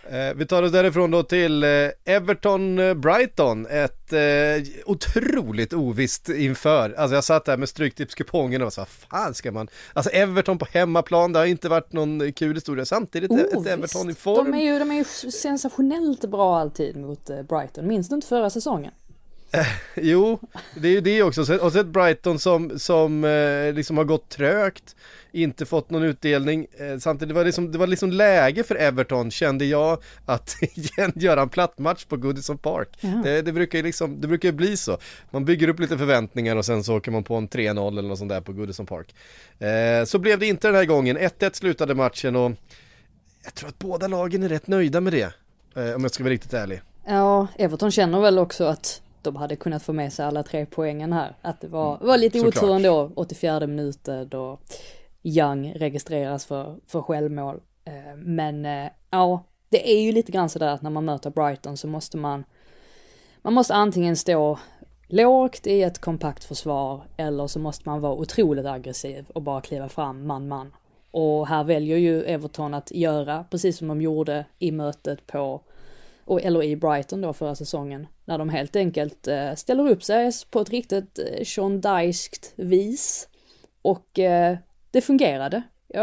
Vi tar oss därifrån då till Everton-Brighton. Ett otroligt ovisst inför. Alltså jag satt där med stryktipskupongen och sa, fan ska man... Alltså Everton på hemmaplan, det har inte varit någon kul historia. Samtidigt ett Everton i form. De är ju sensationellt bra alltid mot Brighton. Minns du inte förra säsongen? Jo, det är ju det också. Och så ett Brighton som liksom har gått trögt, inte fått någon utdelning. Samtidigt det var liksom läge för Everton, kände jag, att igen göra en plattmatch på Goodison Park. Det brukar ju bli så. Man bygger upp lite förväntningar och sen så åker man på en 3-0 eller något sånt där på Goodison Park. Så blev det inte den här gången. 1-1 slutade matchen och jag tror att båda lagen är rätt nöjda med det, om jag ska vara riktigt ärlig. Ja, Everton känner väl också att de hade kunnat få med sig alla 3 poängen här. Att det var lite otur ändå, 84 minuter då Young registreras för självmål. Men det är ju lite grann sådär att när man möter Brighton så måste man måste antingen stå lågt i ett kompakt försvar eller så måste man vara otroligt aggressiv och bara kliva fram man. Och här väljer ju Everton att göra precis som de gjorde i mötet eller i Brighton då förra säsongen, när de helt enkelt ställer upp sig på ett riktigt Sean Dyskt vis och det fungerade.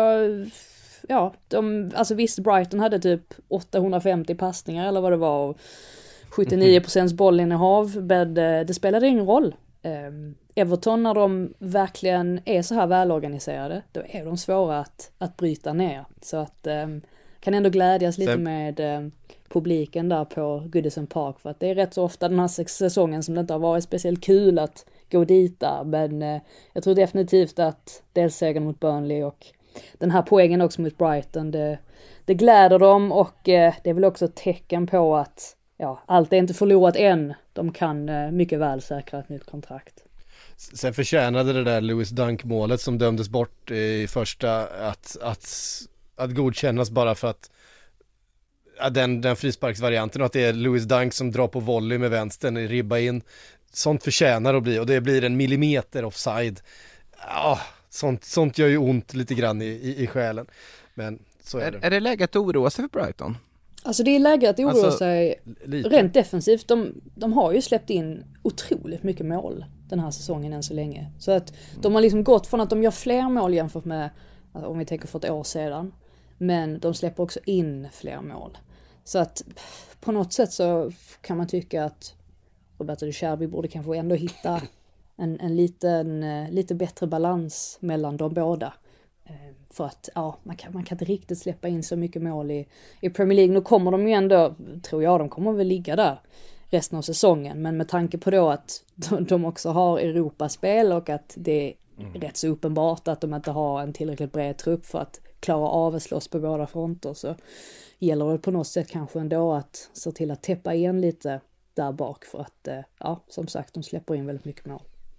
Alltså visst, Brighton hade typ 850 passningar eller vad det var och 79% bollinnehav, men det spelade ingen roll. Everton, när de verkligen är så här välorganiserade, då är de svåra att bryta ner. Så att kan ändå glädjas lite med publiken där på Goodison Park, för att det är rätt så ofta den här säsongen som det inte har varit speciellt kul att gå dit där, men jag tror definitivt att dels segern mot Burnley och den här poängen också mot Brighton, det gläder dem, och det är väl också ett tecken på att allt är inte förlorat än. De kan mycket väl säkra ett nytt kontrakt. Sen förtjänade det där Lewis Dunk-målet som dömdes bort i första att godkännas bara för att den frisparksvarianten, och att det är Lewis Dunk som drar på volley med vänstern i ribba in. Sånt förtjänar att bli, och det blir en millimeter offside. Sånt gör ju ont lite grann i själen. Men så är det. Är det läge att oroa sig för Brighton? Alltså det är läge att oroa sig lite. Rent defensivt. De har ju släppt in otroligt mycket mål den här säsongen än så länge. Så att de har liksom gått från att de gör fler mål jämfört med, alltså om vi tänker för ett år sedan. Men de släpper också in fler mål. Så att på något sätt så kan man tycka att Roberto De Zerbi borde kanske ändå hitta en lite bättre balans mellan de båda. För att man kan inte riktigt släppa in så mycket mål i Premier League. Nu kommer de ju ändå, tror jag, de kommer väl ligga där resten av säsongen. Men med tanke på då att de också har Europaspel och att det är rätt så uppenbart att de inte har en tillräckligt bred trupp för att klara av att slåss på båda fronter, så gäller det på något sätt kanske ändå att se till att täppa igen lite där bak, för att som sagt, de släpper in väldigt mycket mål.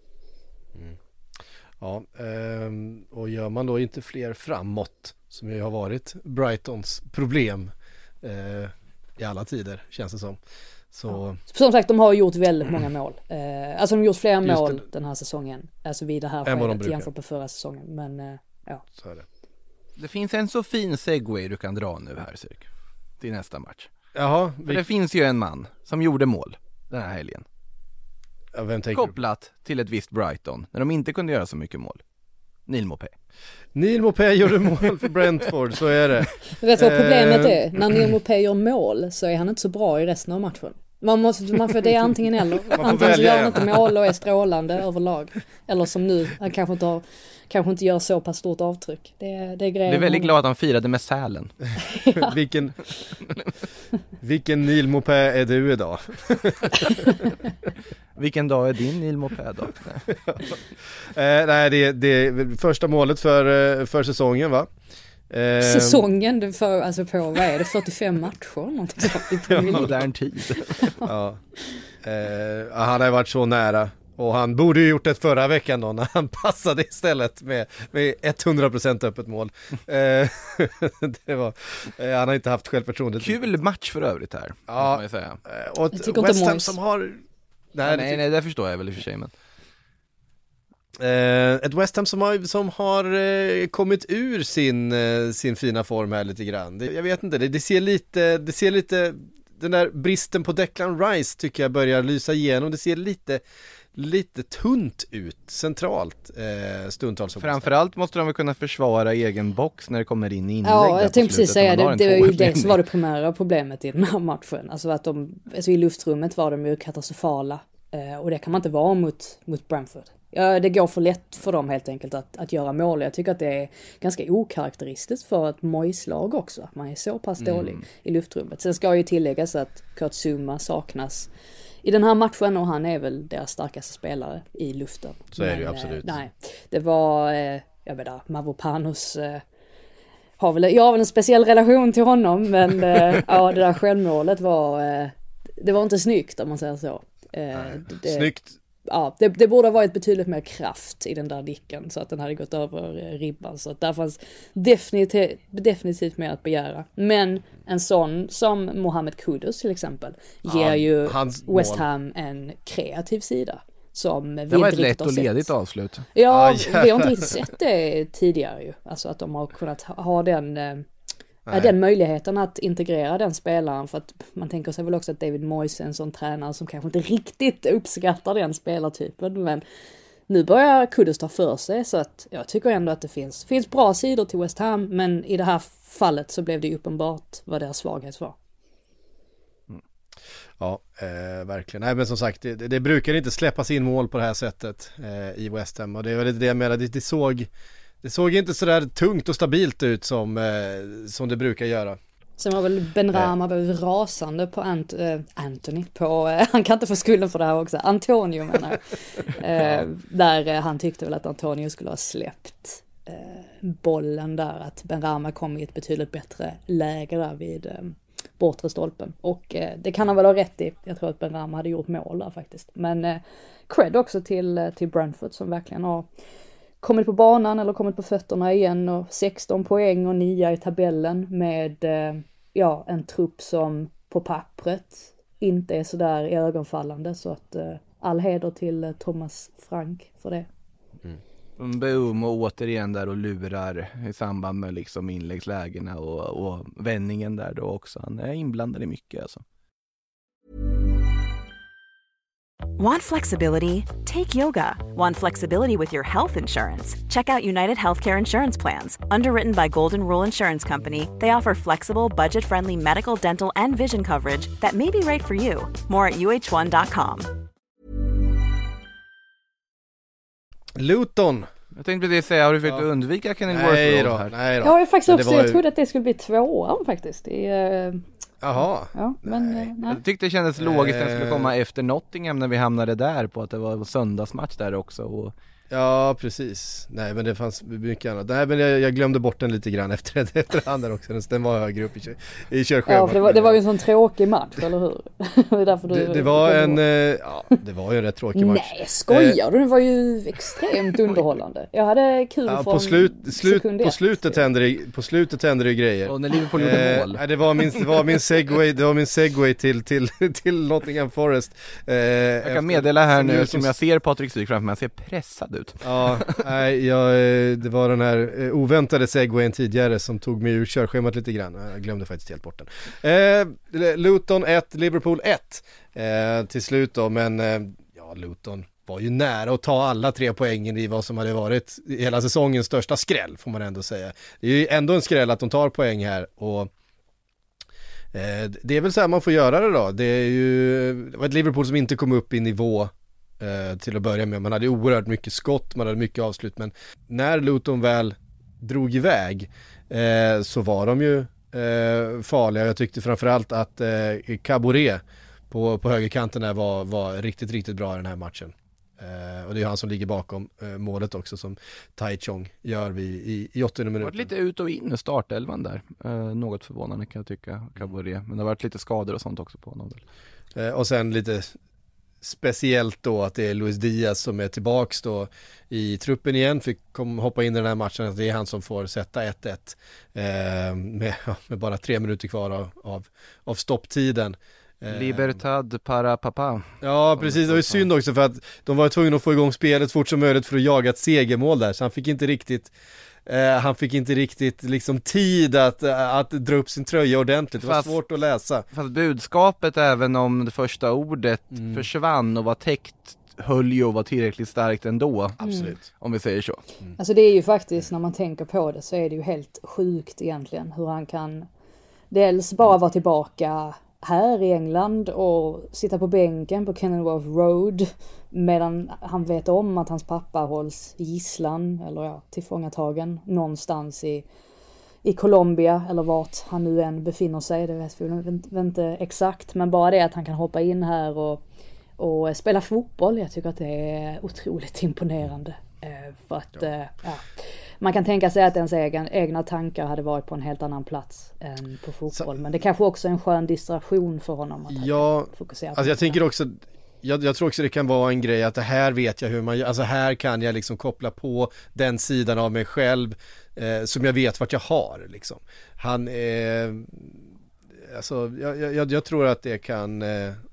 Ja, och gör man då inte fler framåt, som ju har varit Brightons problem i alla tider, känns det som. Så... Som sagt, de har gjort väldigt många mål. Alltså de har gjort fler mål den här säsongen, alltså vid det här skedet jämfört med förra säsongen. Men så är det. Det finns en så fin segway du kan dra nu här, Syrk, till nästa match. Jaha. För det finns ju en man som gjorde mål den här helgen. Vem tänker kopplat till ett visst Brighton när de inte kunde göra så mycket mål. Neil Maupay gjorde mål för Brentford, så är det. Vet du vad problemet är? När Neil Maupay gör mål så är han inte så bra i resten av matchen. Man får det är antingen eller. Antingen så gör han inte mål och är strålande överlag. Eller som nu, han kanske inte gör så pass stort avtryck. Det är grejen. Jag är väldigt glad att han firade med sälen. Vilken Neil Maupay är du idag? Vilken dag är din Neil Maupay då? Nej, det är första målet för säsongen, va? Säsongen alltså på, vad är det, 45 matcher i modern tid. Han har varit så nära, och han borde ju gjort det förra veckan då, när han passade istället med 100% öppet mål. Han har inte haft självförtroende. Kul match för övrigt här, måste man ju säga. Och West Ham som har... Nej, det förstår jag väl i och för sig, men... Ett West Ham som har kommit ur sin fina form här lite grann. Jag vet inte, det ser lite den där bristen på Declan Rice tycker jag börjar lysa igenom. Det ser lite tunt ut centralt stundtals. Framförallt måste de väl kunna försvara egen box när det kommer in inlägg. Ja, jag tänkte precis säga det var ju det som var det primära problemet i den här matchen. Alltså att i luftrummet var de ju katastrofala och det kan man inte vara mot Brentford. Ja, det går för lätt för dem helt enkelt att göra mål. Jag tycker att det är ganska okaraktäristiskt för ett Moyes-lag också, att man är så pass dålig i luftrummet. Sen ska ju tilläggas att Kurt Zouma saknas i den här matchen och han är väl deras starkaste spelare i luften. Så är det ju absolut. Nej, det var, jag vet inte, Mavropanos jag har väl en speciell relation till honom, men ja, det där självmålet det var inte snyggt om man säger så. Snyggt. Ja, det borde ha varit betydligt mer kraft i den där nicken så att den hade gått över ribban. Så att där fanns definitivt mer att begära. Men en sån som Mohamed Kudus till exempel ger ju West Ham en kreativ sida. Som det var ett lätt och ledigt avslut. Ja, vi har inte riktigt sett det tidigare ju. Alltså att de har kunnat ha den möjligheten att integrera den spelaren, för att man tänker sig väl också att David Moyes är en sån tränare som kanske inte riktigt uppskattar den spelartypen, men nu börjar Kudus ta för sig, så att jag tycker ändå att det finns bra sidor till West Ham, men i det här fallet så blev det uppenbart vad deras svaghet var. Ja, verkligen. Nej, men som sagt, det brukar inte släppas in mål på det här sättet i West Ham, och det är väl det jag menar, det såg inte så där tungt och stabilt ut som det brukar göra. Sen var väl Benrahma var rasande på Anthony. Han kan inte få skulden för det här också. Antonio menar där han tyckte väl att Antonio skulle ha släppt bollen där. Att Benrahma kom i ett betydligt bättre läge där vid bortre stolpen. Och det kan han väl ha rätt i. Jag tror att Benrahma hade gjort mål där faktiskt. Men cred också till Brentford som verkligen har kommit på banan eller kommit på fötterna igen, och 16 poäng och 9 i tabellen med en trupp som på pappret inte är så där i ögonfallande, så att all heder till Thomas Frank för det. Boom, och återigen där och lurar i samband med liksom inläggslägena och vändningen där då också. Han är inblandad i mycket alltså. Want flexibility? Take yoga. Want flexibility with your health insurance? Check out United Healthcare Insurance Plans. Underwritten by Golden Rule Insurance Company, they offer flexible, budget-friendly medical, dental, and vision coverage that may be right for you. More at uh1.com. Luton. Jag tänkte precis säga, har du försökt undvika Kenny Worth här? Nej då. Jag har faktiskt också, jag trodde att det skulle bli 2 faktiskt. Jaha. Ja, men nej. Jag tyckte det kändes logiskt att den skulle komma efter Nottingham när vi hamnade där, på att det var söndagsmatch där också. Och ja, precis. Nej, men det fanns mycket annat. Nej, men jag glömde bort den lite grann efter andra också. Den var högre upp i körschemat. Ja, för det var ju en sån tråkig match, eller hur? Det var ju en rätt tråkig match. Nej, skojar du? Den var ju extremt underhållande. Jag hade kul från på slutet hände det grejer. Och när Liverpool gjorde mål. Nej, det var min segway till Nottingham Forest. Jag kan meddela här nu som jag ser Patrik Syk framför mig, han ser pressad ut. Ja, nej, det var den här oväntade segwayen tidigare som tog mig ur körschemat lite grann. Jag glömde faktiskt helt bort den. Luton 1, Liverpool 1 till slut då, men Luton var ju nära att ta alla 3 poängen i vad som hade varit hela säsongens största skräll, får man ändå säga. Det är ju ändå en skräll att de tar poäng här, och det är väl så här man får göra det då. Det var ett Liverpool som inte kom upp i nivå till att börja med. Man hade oerhört mycket skott, man hade mycket avslut, men när Luton väl drog iväg så var de ju farliga. Jag tyckte framförallt att Caboret på högerkanten där var riktigt, riktigt bra i den här matchen. Och det är han som ligger bakom målet också, som Tai Chong gör i 80 minuter. Det har varit lite ut och in i startelvan där. Något förvånande kan jag tycka, Caboret. Men det har varit lite skador och sånt också på honom. Och sen lite speciellt då att det är Luis Diaz som är tillbaks då i truppen igen, fick hoppa in i den här matchen, att det är han som får sätta 1-1 med bara 3 minuter kvar av stopptiden. Libertad para papá. Ja, precis. Det var synd också för att de var tvungna att få igång spelet fort som möjligt för att jaga ett segermål där. Så han fick inte riktigt liksom tid att dra upp sin tröja ordentligt. Det var svårt att läsa. Fast budskapet, även om det första ordet försvann och var täckt, höll ju och var tillräckligt starkt ändå. Absolut. Om vi säger så. Alltså det är ju faktiskt, när man tänker på det, så är det ju helt sjukt egentligen hur han kan dels bara vara tillbaka här i England och sitta på bänken på Kenilworth Road medan han vet om att hans pappa hålls gisslan eller tillfångatagen någonstans i Colombia eller vart han nu än befinner sig. Det vet vi inte exakt, men bara det att han kan hoppa in här och spela fotboll, jag tycker att det är otroligt imponerande. För att man kan tänka sig att ens egna tankar hade varit på en helt annan plats än på fotboll. Men det kanske också är en skön distraktion för honom att fokusera på. Alltså jag tänker också, jag tror också det kan vara en grej att det här vet jag hur man gör. Alltså här kan jag liksom koppla på den sidan av mig själv som jag vet vart jag har liksom. Han alltså jag tror att det kan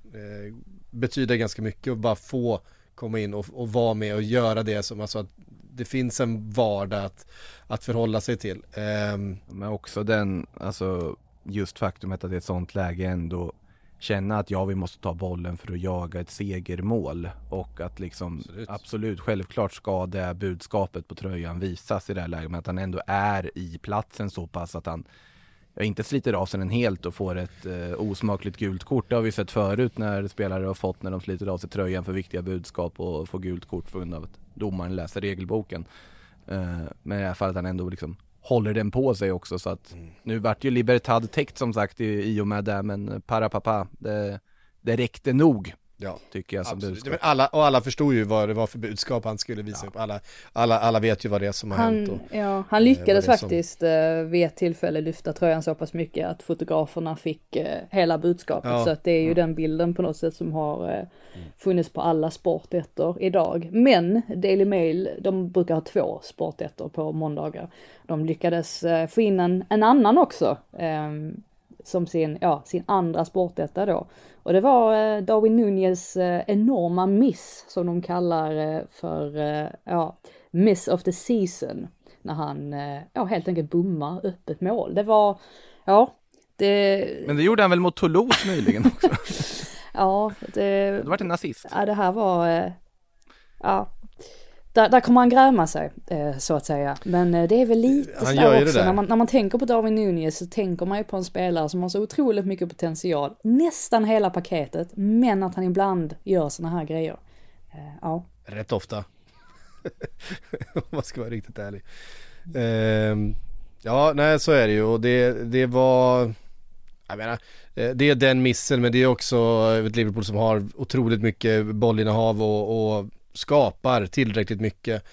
betyda ganska mycket att bara få komma in och vara med och göra det som, alltså att det finns en vardag att förhålla sig till. Men också alltså just faktumet att det är ett sånt läge ändå känna att vi måste ta bollen för att jaga ett segermål, och att liksom absolut självklart ska det budskapet på tröjan visas i det här läget, men att han ändå är i platsen så pass att han inte sliter av sig den helt och får ett osmakligt gult kort. Det har vi sett förut när spelare har fått när de sliter av sig tröjan för viktiga budskap och får gult kort på grund av att domaren läser regelboken. Men i alla fall att han ändå liksom håller den på sig också, så att nu vart ju Libertad täckt som sagt i och med det, men para pappa, det räckte nog. Ja, tycker jag som budskap. Alla förstod ju vad det var för budskap han skulle visa upp. Alla vet ju vad det är som har hänt. Han lyckades faktiskt vid ett tillfälle lyfta tröjan så pass mycket att fotograferna fick hela budskapet. Så att det är ju den bilden på något sätt som har funnits på alla sportettor idag. Men Daily Mail, de brukar ha 2 sportettor på måndagar. De lyckades få in en annan också som sin andra sportetta då. Och det var Darwin Núñez enorma miss, som de kallar för miss of the season, när han helt enkelt bommar öppet mål. Det var, Men det gjorde han väl mot Toulouse nyligen också? Det var en nazist. Ja, det här var, Där kommer han gräma sig, så att säga. Men det är väl lite så också. När man tänker på Darwin Núñez så tänker man ju på en spelare som har så otroligt mycket potential. Nästan hela paketet. Men att han ibland gör såna här grejer. Rätt ofta. Om man ska vara riktigt ärlig. Så är det ju. Och det var... Jag menar, det är den missen, men det är också ett Liverpool som har otroligt mycket bollinnehav och skapar tillräckligt mycket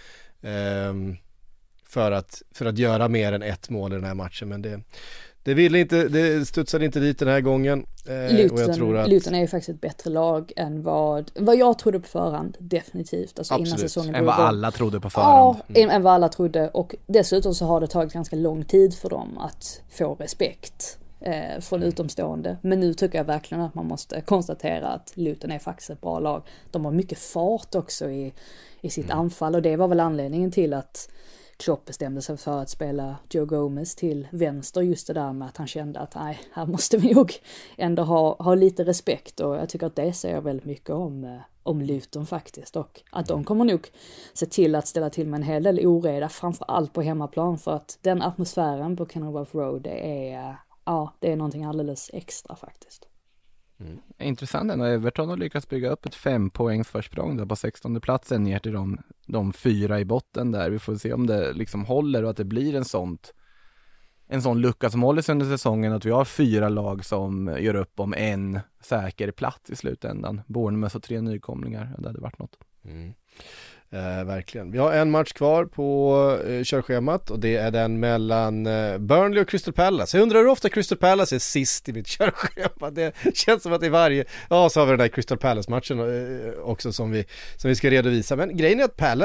för att göra mer än ett mål i den här matchen, men det studsade inte dit den här gången. Luton är ju faktiskt ett bättre lag än vad jag trodde på förhand, definitivt. Alltså innan säsongen än vad alla trodde på förhand. Än vad alla trodde, och dessutom så har det tagit ganska lång tid för dem att få respekt från utomstående. Men nu tycker jag verkligen att man måste konstatera att Luton är faktiskt ett bra lag. De har mycket fart också i sitt anfall, och det var väl anledningen till att Klopp bestämde sig för att spela Joe Gomez till vänster, just det där med att han kände att här måste vi nog ändå ha lite respekt, och jag tycker att det säger väldigt mycket om Luton faktiskt, och att de kommer nog se till att ställa till med en hel del oreda, framförallt på hemmaplan, för att den atmosfären på Kenilworth Road det är någonting alldeles extra faktiskt. Intressant ändå. Everton har lyckats bygga upp ett 5-poängs försprång där på 16:e platsen ner till de 4 i botten där. Vi får se om det liksom håller och att det blir en sån lucka som håller sig under säsongen, att vi har 4 lag som gör upp om en säker plats i slutändan. Bournemouth och 3 nykomlingar, det hade varit något. Verkligen. Vi har en match kvar på körschemat, och det är den mellan Burnley och Crystal Palace. Jag undrar hur ofta Crystal Palace är sist i mitt körschema. Det känns som att det är varje... Ja, så har vi den där Crystal Palace-matchen också som vi ska redovisa. Men grejen är att Palace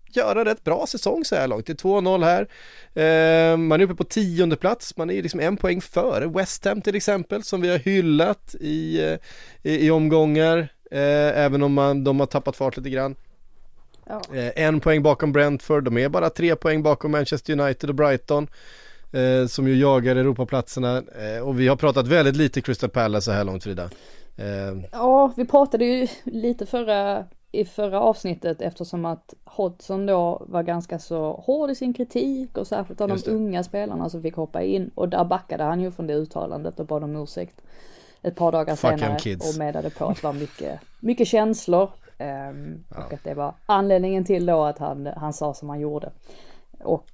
göra rätt bra säsong så här långt. Det är 2-0 här. Man är uppe på 10:e plats. Man är liksom 1 poäng före West Ham till exempel, som vi har hyllat i omgångar. Även om de har tappat fart lite grann. Ja. 1 poäng bakom Brentford. De är bara 3 poäng bakom Manchester United och Brighton, som ju jagar Europaplatserna. Och vi har pratat väldigt lite Crystal Palace så här långt, Frida. Ja, vi pratade ju lite i förra avsnittet, eftersom att Hodgson då var ganska så hård i sin kritik, och särskilt av de unga spelarna som fick hoppa in, och där backade han ju från det uttalandet och bad om ursäkt ett par dagar senare och medade på att det var mycket känslor, och att det var anledningen till då att han sa som han gjorde. Och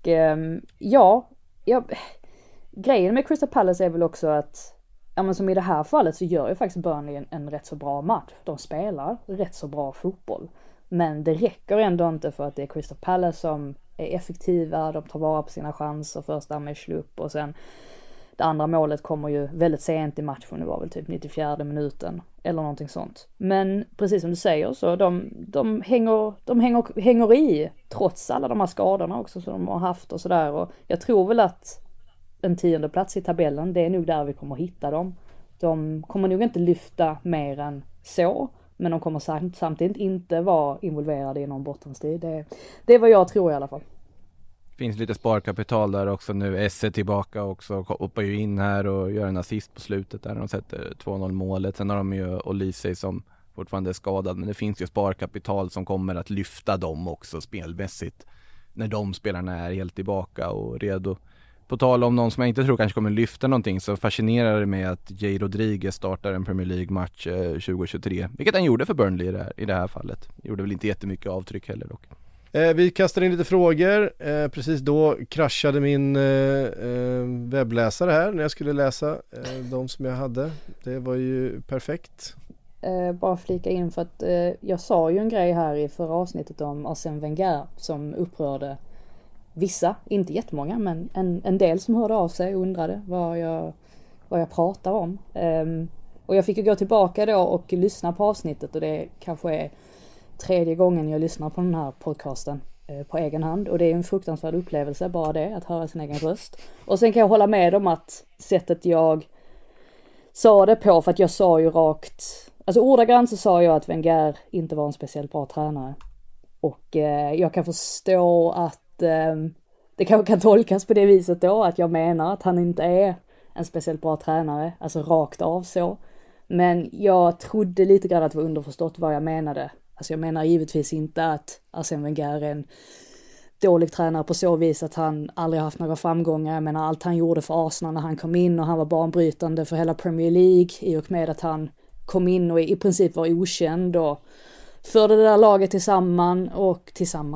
grejen med Crystal Palace är väl också att, ja, men som i det här fallet så gör ju faktiskt Burnley en rätt så bra match. De spelar rätt så bra fotboll. Men det räcker ändå inte, för att det är Crystal Palace som är effektiva. De tar vara på sina chanser. Först där med Schlupp, och sen det andra målet kommer ju väldigt sent i matchen. Det var väl typ 94:e minuten eller någonting sånt. Men precis som du säger, så de hänger i trots alla de här skadorna också som de har haft och sådär. Och jag tror väl att en 10:e plats i tabellen, det är nog där vi kommer hitta dem. De kommer nog inte lyfta mer än så, men de kommer samtidigt inte vara involverade i någon bottenstrid. Det är vad jag tror i alla fall. Finns lite sparkapital där också nu. Esse tillbaka också, hoppar ju in här och gör en assist på slutet där de sätter 2-0 målet. Sen har de ju Olise som fortfarande är skadad, men det finns ju sparkapital som kommer att lyfta dem också spelmässigt när de spelarna är helt tillbaka och redo. På tal om någon som jag inte tror kanske kommer lyfta någonting, så fascinerar det med att Jay Rodriguez startar en Premier League-match 2023. Vilket han gjorde för Burnley i det här fallet. Gjorde väl inte jättemycket avtryck heller dock. Vi kastar in lite frågor. Precis då kraschade min webbläsare här när jag skulle läsa de som jag hade. Det var ju perfekt. Bara flika in för att jag sa ju en grej här i förra avsnittet om Arsène Wenger som upprörde vissa, inte jättemånga, men en del som hörde av sig och undrade vad jag pratar om. Och jag fick ju gå tillbaka då och lyssna på avsnittet, och det kanske är 3:e gången jag lyssnar på den här podcasten på egen hand, och det är en fruktansvärd upplevelse bara det, att höra sin egen röst. Och sen kan jag hålla med om att sättet jag sa det på, för att jag sa ju rakt, alltså ordagrant så sa jag att Wenger inte var en speciellt bra tränare, och jag kan förstå att det kanske kan tolkas på det viset då, att jag menar att han inte är en speciellt bra tränare, alltså rakt av så. Men jag trodde lite grann att det var underförstått vad jag menade. Alltså jag menar givetvis inte att Arsène Wenger är en dålig tränare på så vis att han aldrig haft några framgångar. Jag menar allt han gjorde för Arsenal när han kom in, och han var banbrytande för hela Premier League i och med att han kom in och i princip var okänd och förde det där laget samman och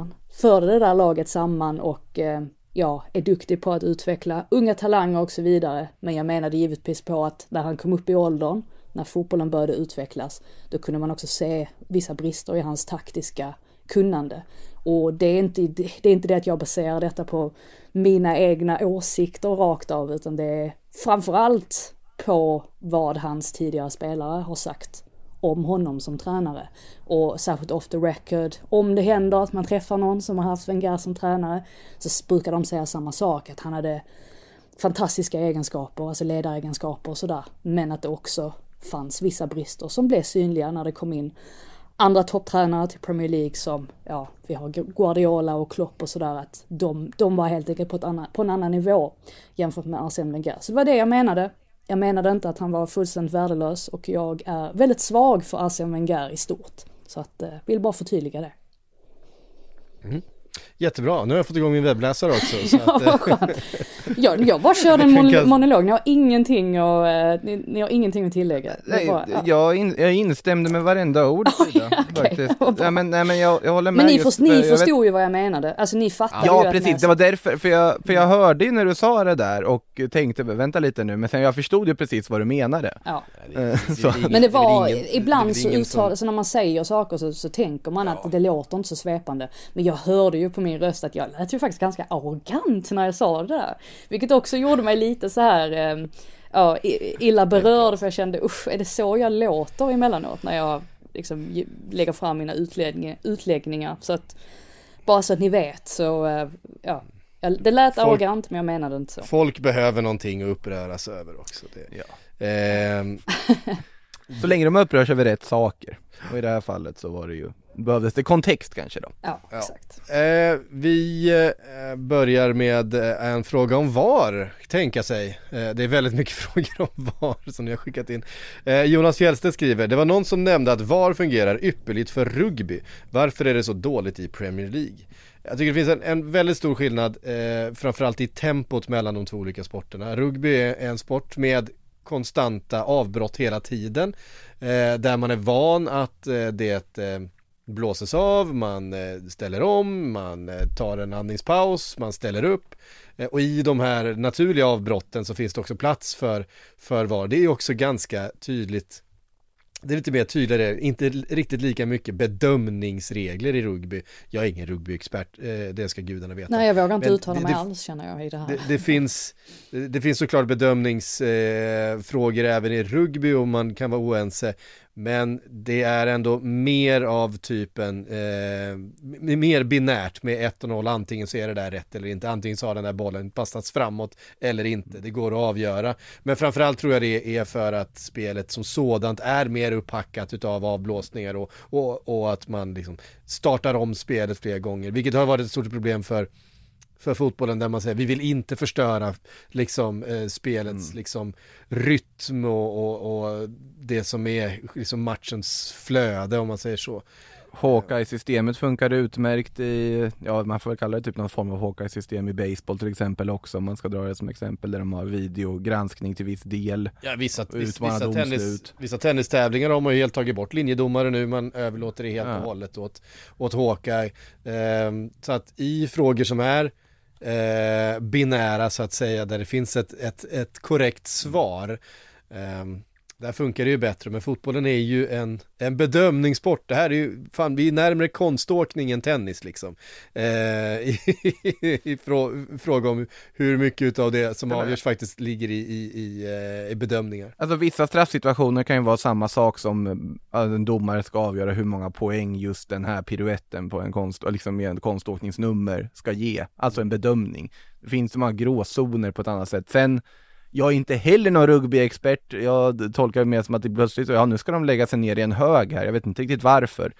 är duktig på att utveckla unga talanger och så vidare. Men jag menade givetvis på att när han kom upp i åldern, när fotbollen började utvecklas, då kunde man också se vissa brister i hans taktiska kunnande. Och det är inte det att jag baserar detta på mina egna åsikter rakt av, utan det är framförallt på vad hans tidigare spelare har sagt om honom som tränare. Och särskilt off the record, om det händer att man träffar någon som har haft Wenger som tränare, så brukar de säga samma sak, att han hade fantastiska egenskaper, alltså ledaregenskaper och sådär, men att det också fanns vissa brister som blev synliga när det kom in andra topptränare till Premier League, som vi har Guardiola och Klopp och sådär, att de var helt enkelt på en annan nivå jämfört med Arsène Wenger. Så det var det jag menade. Jag menade inte att han var fullständigt värdelös, och jag är väldigt svag för Arsène Wenger i stort. Så att vill bara förtydliga det. Mm. Jättebra, nu har jag fått igång min webbläsare också. Så vad skönt. Jag bara körde en monolog, ni har ingenting att tillägga. Jag instämde med varenda ord. Faktiskt. Jag håller med. Men ni förstod ju vad jag menade. Alltså ni fattade ju. Ja, precis. Det var därför, för jag hörde ju när du sa det där och tänkte, vänta lite nu. Men sen jag förstod ju precis vad du menade. Ja. Men det var ibland så uttalas, så när man säger saker så tänker man att det låter inte så svepande. Men jag hörde ju på min röst att jag lät ju faktiskt ganska arrogant när jag sa det där. Vilket också gjorde mig lite så här illa berörd, för jag kände, är det så jag låter emellanåt när jag liksom lägger fram mina utläggningar. Så att Bara så att ni vet, så ja. Det lät arrogant, men jag menade inte så. Folk behöver någonting att uppröras över också. Så länge de upprörs över rätt saker. Och i det här fallet så var det ju, behövdes det kontext kanske då. Ja, exakt. Vi börjar med en fråga om VAR, tänka sig. Det är väldigt mycket frågor om VAR som ni har skickat in. Jonas Fjällstedt skriver: det var någon som nämnde att VAR fungerar ypperligt för rugby. Varför är det så dåligt i Premier League? Jag tycker det finns en väldigt stor skillnad, framförallt i tempot mellan de två olika sporterna. Rugby är en sport med konstanta avbrott hela tiden, där man är van att det blåses av, man ställer om, man tar en andningspaus, man ställer upp, och i de här naturliga avbrotten så finns det också plats för VAR. Det är också ganska tydligt. Det är lite mer tydligare, inte riktigt lika mycket bedömningsregler i rugby. Jag är ingen rugbyexpert, det ska gudarna veta. Nej, jag vågar inte uttala mig alls, känner jag, i det här. Det finns såklart bedömningsfrågor även i rugby, och man kan vara oense. Men det är ändå mer av typen mer binärt med 1-0. Antingen så är det där rätt eller inte. Antingen så har den där bollen passats framåt eller inte. Det går att avgöra. Men framförallt tror jag det är för att spelet som sådant är mer upphackat utav avblåsningar och att man liksom startar om spelet flera gånger. Vilket har varit ett stort problem för fotbollen, där man säger vi vill inte förstöra liksom spelets liksom rytm och det som är liksom matchens flöde, om man säger så. Hawkeye-systemet funkar utmärkt i, ja, man får väl kalla det typ någon form av Hawkeye-system i baseball till exempel också, om man ska dra det som exempel, där de har videogranskning till viss del. Ja, vissa tennistävlingar har man ju helt tagit bort linjedomare nu, man överlåter det helt och hållet åt Hawkeye. Så att i frågor som är binära så att säga, där det finns ett korrekt svar, där funkar det ju bättre. Men fotbollen är ju en bedömningssport. Det här är ju, fan, vi är närmare konståkning än tennis liksom. I fråga om hur mycket av det som avgörs faktiskt ligger i bedömningar. Alltså vissa straffsituationer kan ju vara samma sak som en domare ska avgöra hur många poäng just den här piruetten på en liksom en konståkningsnummer ska ge. Alltså en bedömning. Det finns så många gråzoner på ett annat sätt. Sen, jag är inte heller någon rugbyexpert. Jag tolkar det mer som att det plötsligt, nu ska de lägga sig ner i en hög här. Jag vet inte riktigt varför.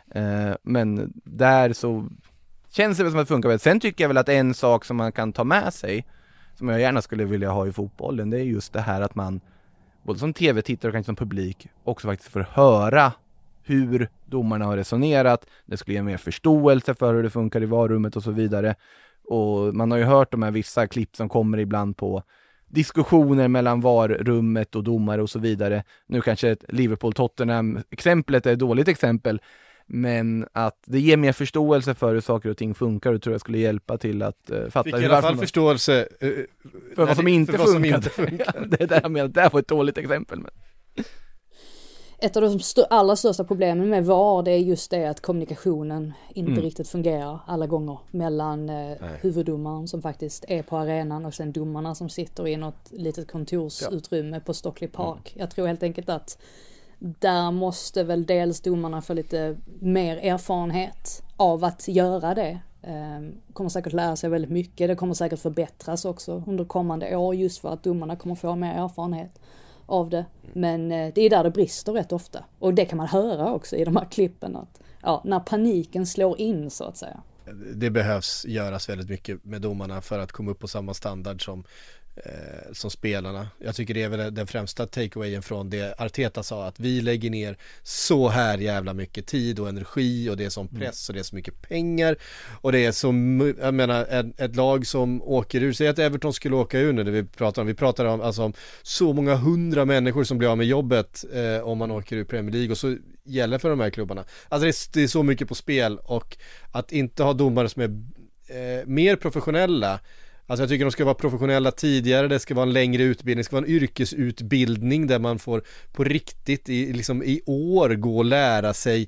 Men där så känns det som att det funkar väl. Sen tycker jag väl att en sak som man kan ta med sig, som jag gärna skulle vilja ha i fotbollen, det är just det här att man, både som tv-tittare och kanske som publik, också faktiskt får höra hur domarna har resonerat. Det skulle ge mer förståelse för hur det funkar i varummet och så vidare. Och man har ju hört de här vissa klipp som kommer ibland på diskussioner mellan varrummet och domare och så vidare. Nu kanske ett Liverpool-Tottenham-exemplet är ett dåligt exempel, men att det ger mer förståelse för hur saker och ting funkar, och tror jag skulle hjälpa till att fatta. Fick i alla fall förståelse för vad som inte funkar. Det är där jag menar, det var ett dåligt exempel. Men ett av de allra största problemen med VAR, det är just det att kommunikationen inte riktigt fungerar alla gånger mellan huvuddomaren som faktiskt är på arenan och sen domarna som sitter i något litet kontorsutrymme på Stockley Park. Jag tror helt enkelt att där måste väl dels domarna få lite mer erfarenhet av att göra det. Kommer säkert lära sig väldigt mycket. Det kommer säkert förbättras också under kommande år, just för att domarna kommer få mer erfarenhet av det. Men det är där det brister rätt ofta. Och det kan man höra också i de här klippen, att när paniken slår in så att säga. Det behövs göras väldigt mycket med domarna för att komma upp på samma standard som spelarna. Jag tycker det är väl den främsta takeawayen från det Arteta sa, att vi lägger ner så här jävla mycket tid och energi, och det är som press och det är så mycket pengar, och det är som, jag menar, ett lag som åker ur, säg att Everton skulle åka ur nu, vi pratar om alltså om så många 100 människor som blir av med jobbet om man åker ur Premier League, och så gäller för de här klubbarna. Alltså det är så mycket på spel, och att inte ha domare som är mer professionella. Alltså jag tycker de ska vara professionella tidigare, det ska vara en längre utbildning, det ska vara en yrkesutbildning där man får på riktigt i år gå och lära sig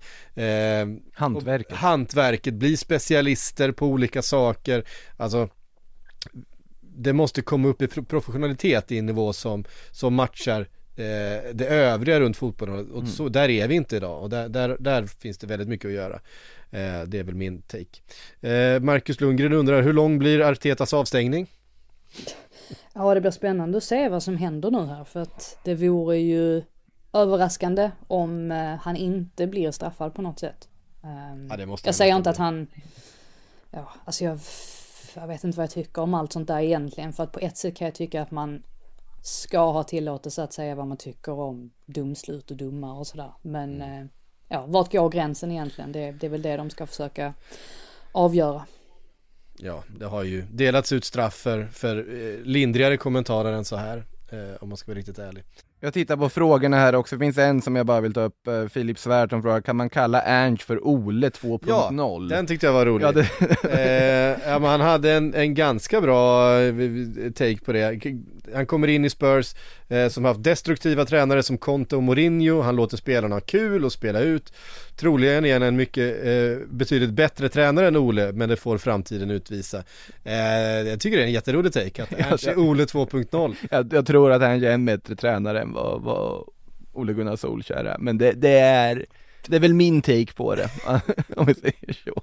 hantverket, bli specialister på olika saker. Alltså det måste komma upp i professionalitet i en nivå som matchar det övriga runt fotbollen, och så där är vi inte idag, och där finns det väldigt mycket att göra. Det är väl min take. Marcus Lundgren undrar, hur lång blir Artetas avstängning? Ja, det blir spännande att se vad som händer nu här, för att det vore ju överraskande om han inte blir straffad på något sätt. Jag säger inte att han, alltså jag vet inte vad jag tycker om allt sånt där egentligen, för att på ett sätt kan jag tycka att man ska ha tillåtelse att säga vad man tycker om domslut och domar och sådär, men vart går gränsen egentligen? Det är väl det de ska försöka avgöra. Ja, det har ju delats ut straff för lindrigare kommentarer än så här, om man ska vara riktigt ärlig. Jag tittar på frågorna här också. Det finns en som jag bara vill ta upp. Filip Svärd som frågar, kan man kalla Ange för Ole 2.0? Ja, den tyckte jag var rolig. Men han hade en ganska bra take på det. Han kommer in i Spurs som haft destruktiva tränare som Conte och Mourinho. Han låter spelarna ha kul och spela ut. Troligen är han en mycket betydligt bättre tränare än Ole, men det får framtiden utvisa. Jag tycker det är en jätterolig take att Ange är Ole 2.0. Jag tror att han är en bättre tränare än vad Ole Gunnar Solskjær är. Men det är väl min take på det, om vi säger så.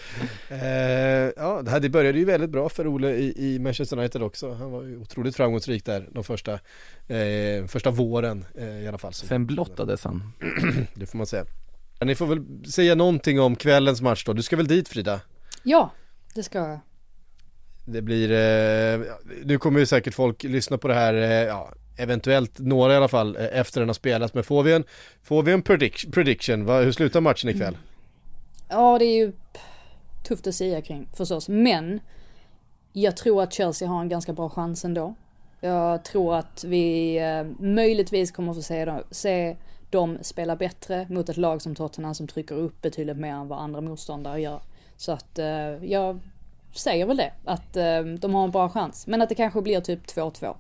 Det började ju väldigt bra för Ole i Manchester United också. Han var ju otroligt framgångsrik där de första våren i alla fall. Sen blottades han. Det får man säga. Ni får väl säga någonting om kvällens match då. Du ska väl dit, Frida? Ja, det ska jag. Det blir nu kommer ju säkert folk lyssna på det här, eventuellt några i alla fall efter den har spelats, men får vi en prediction? Hur slutar matchen ikväll? Ja, det är ju tufft att säga kring förstås, men jag tror att Chelsea har en ganska bra chans ändå. Jag tror att vi möjligtvis kommer att få se dem spela bättre mot ett lag som Tottenham som trycker upp betydligt mer än vad andra motståndare gör. Så att jag säger väl det, att de har en bra chans, men att det kanske blir typ 2-2.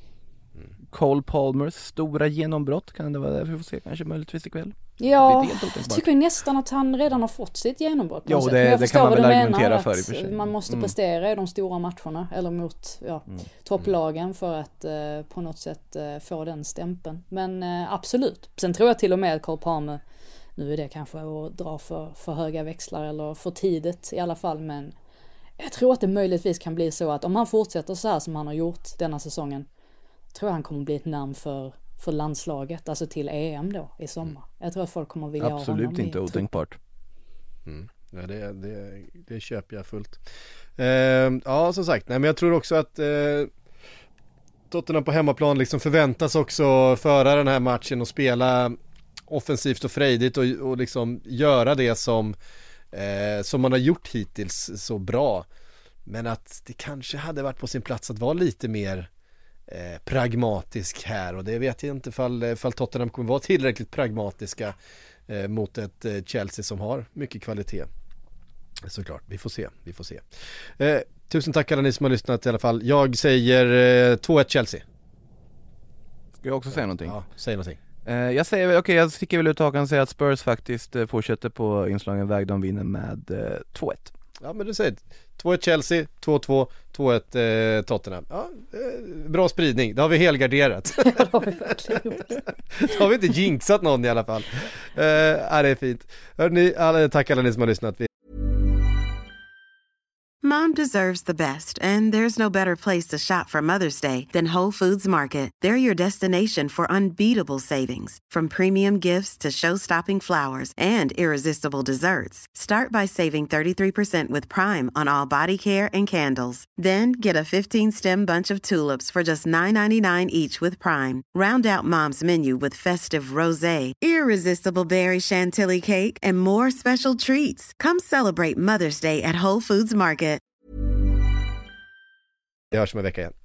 Cole Palmers stora genombrott, kan det vara det vi får se kanske möjligtvis ikväll? Ja, jag tycker nästan att han redan har fått sitt genombrott. Jo, det kan man väl argumentera för i och för sig. Man måste prestera i de stora matcherna eller mot topplagen för att på något sätt få den stämpeln. Men absolut. Sen tror jag till och med att Cole Palmer, nu är det kanske att dra för höga växlar eller för tidigt i alla fall, men jag tror att det möjligtvis kan bli så att om han fortsätter så här som han har gjort denna säsongen, tror jag han kommer bli ett namn för landslaget, alltså till EM då i sommar. Jag tror att folk kommer vilja absolut ha honom. Inte otänkbart. Ja, det köper jag fullt. Som sagt, men jag tror också att Tottenham på hemmaplan liksom förväntas också föra den här matchen och spela offensivt och frejdigt och liksom göra det som man har gjort hittills så bra. Men att det kanske hade varit på sin plats att vara lite mer pragmatisk här, och det vet jag inte ifall Tottenham kommer vara tillräckligt pragmatiska mot ett Chelsea som har mycket kvalitet. Såklart, vi får se. Tusen tack alla ni som har lyssnat i alla fall. Jag säger 2-1 Chelsea. Ska jag också säga någonting? Ja, säg någonting. Jag säger, jag sticker väl ut och kan säga att Spurs faktiskt fortsätter på inslagen väg, de vinner med 2-1. Ja, men du säger 2-1 Chelsea, 2-2, 2-1 Tottenham. Ja, bra spridning. Det har vi helgarderat. Det har vi verkligen gjort. Då har vi inte jinxat någon i alla fall. Det är fint. Hörrni, tack alla ni som har lyssnat. Mom deserves the best, and there's no better place to shop for Mother's Day than Whole Foods Market. They're your destination for unbeatable savings, from premium gifts to show-stopping flowers and irresistible desserts. Start by saving 33% with Prime on all body care and candles. Then get a 15-stem bunch of tulips for just $9.99 each with Prime. Round out Mom's menu with festive rosé, irresistible berry chantilly cake, and more special treats. Come celebrate Mother's Day at Whole Foods Market. Vi hörs om en vecka igen.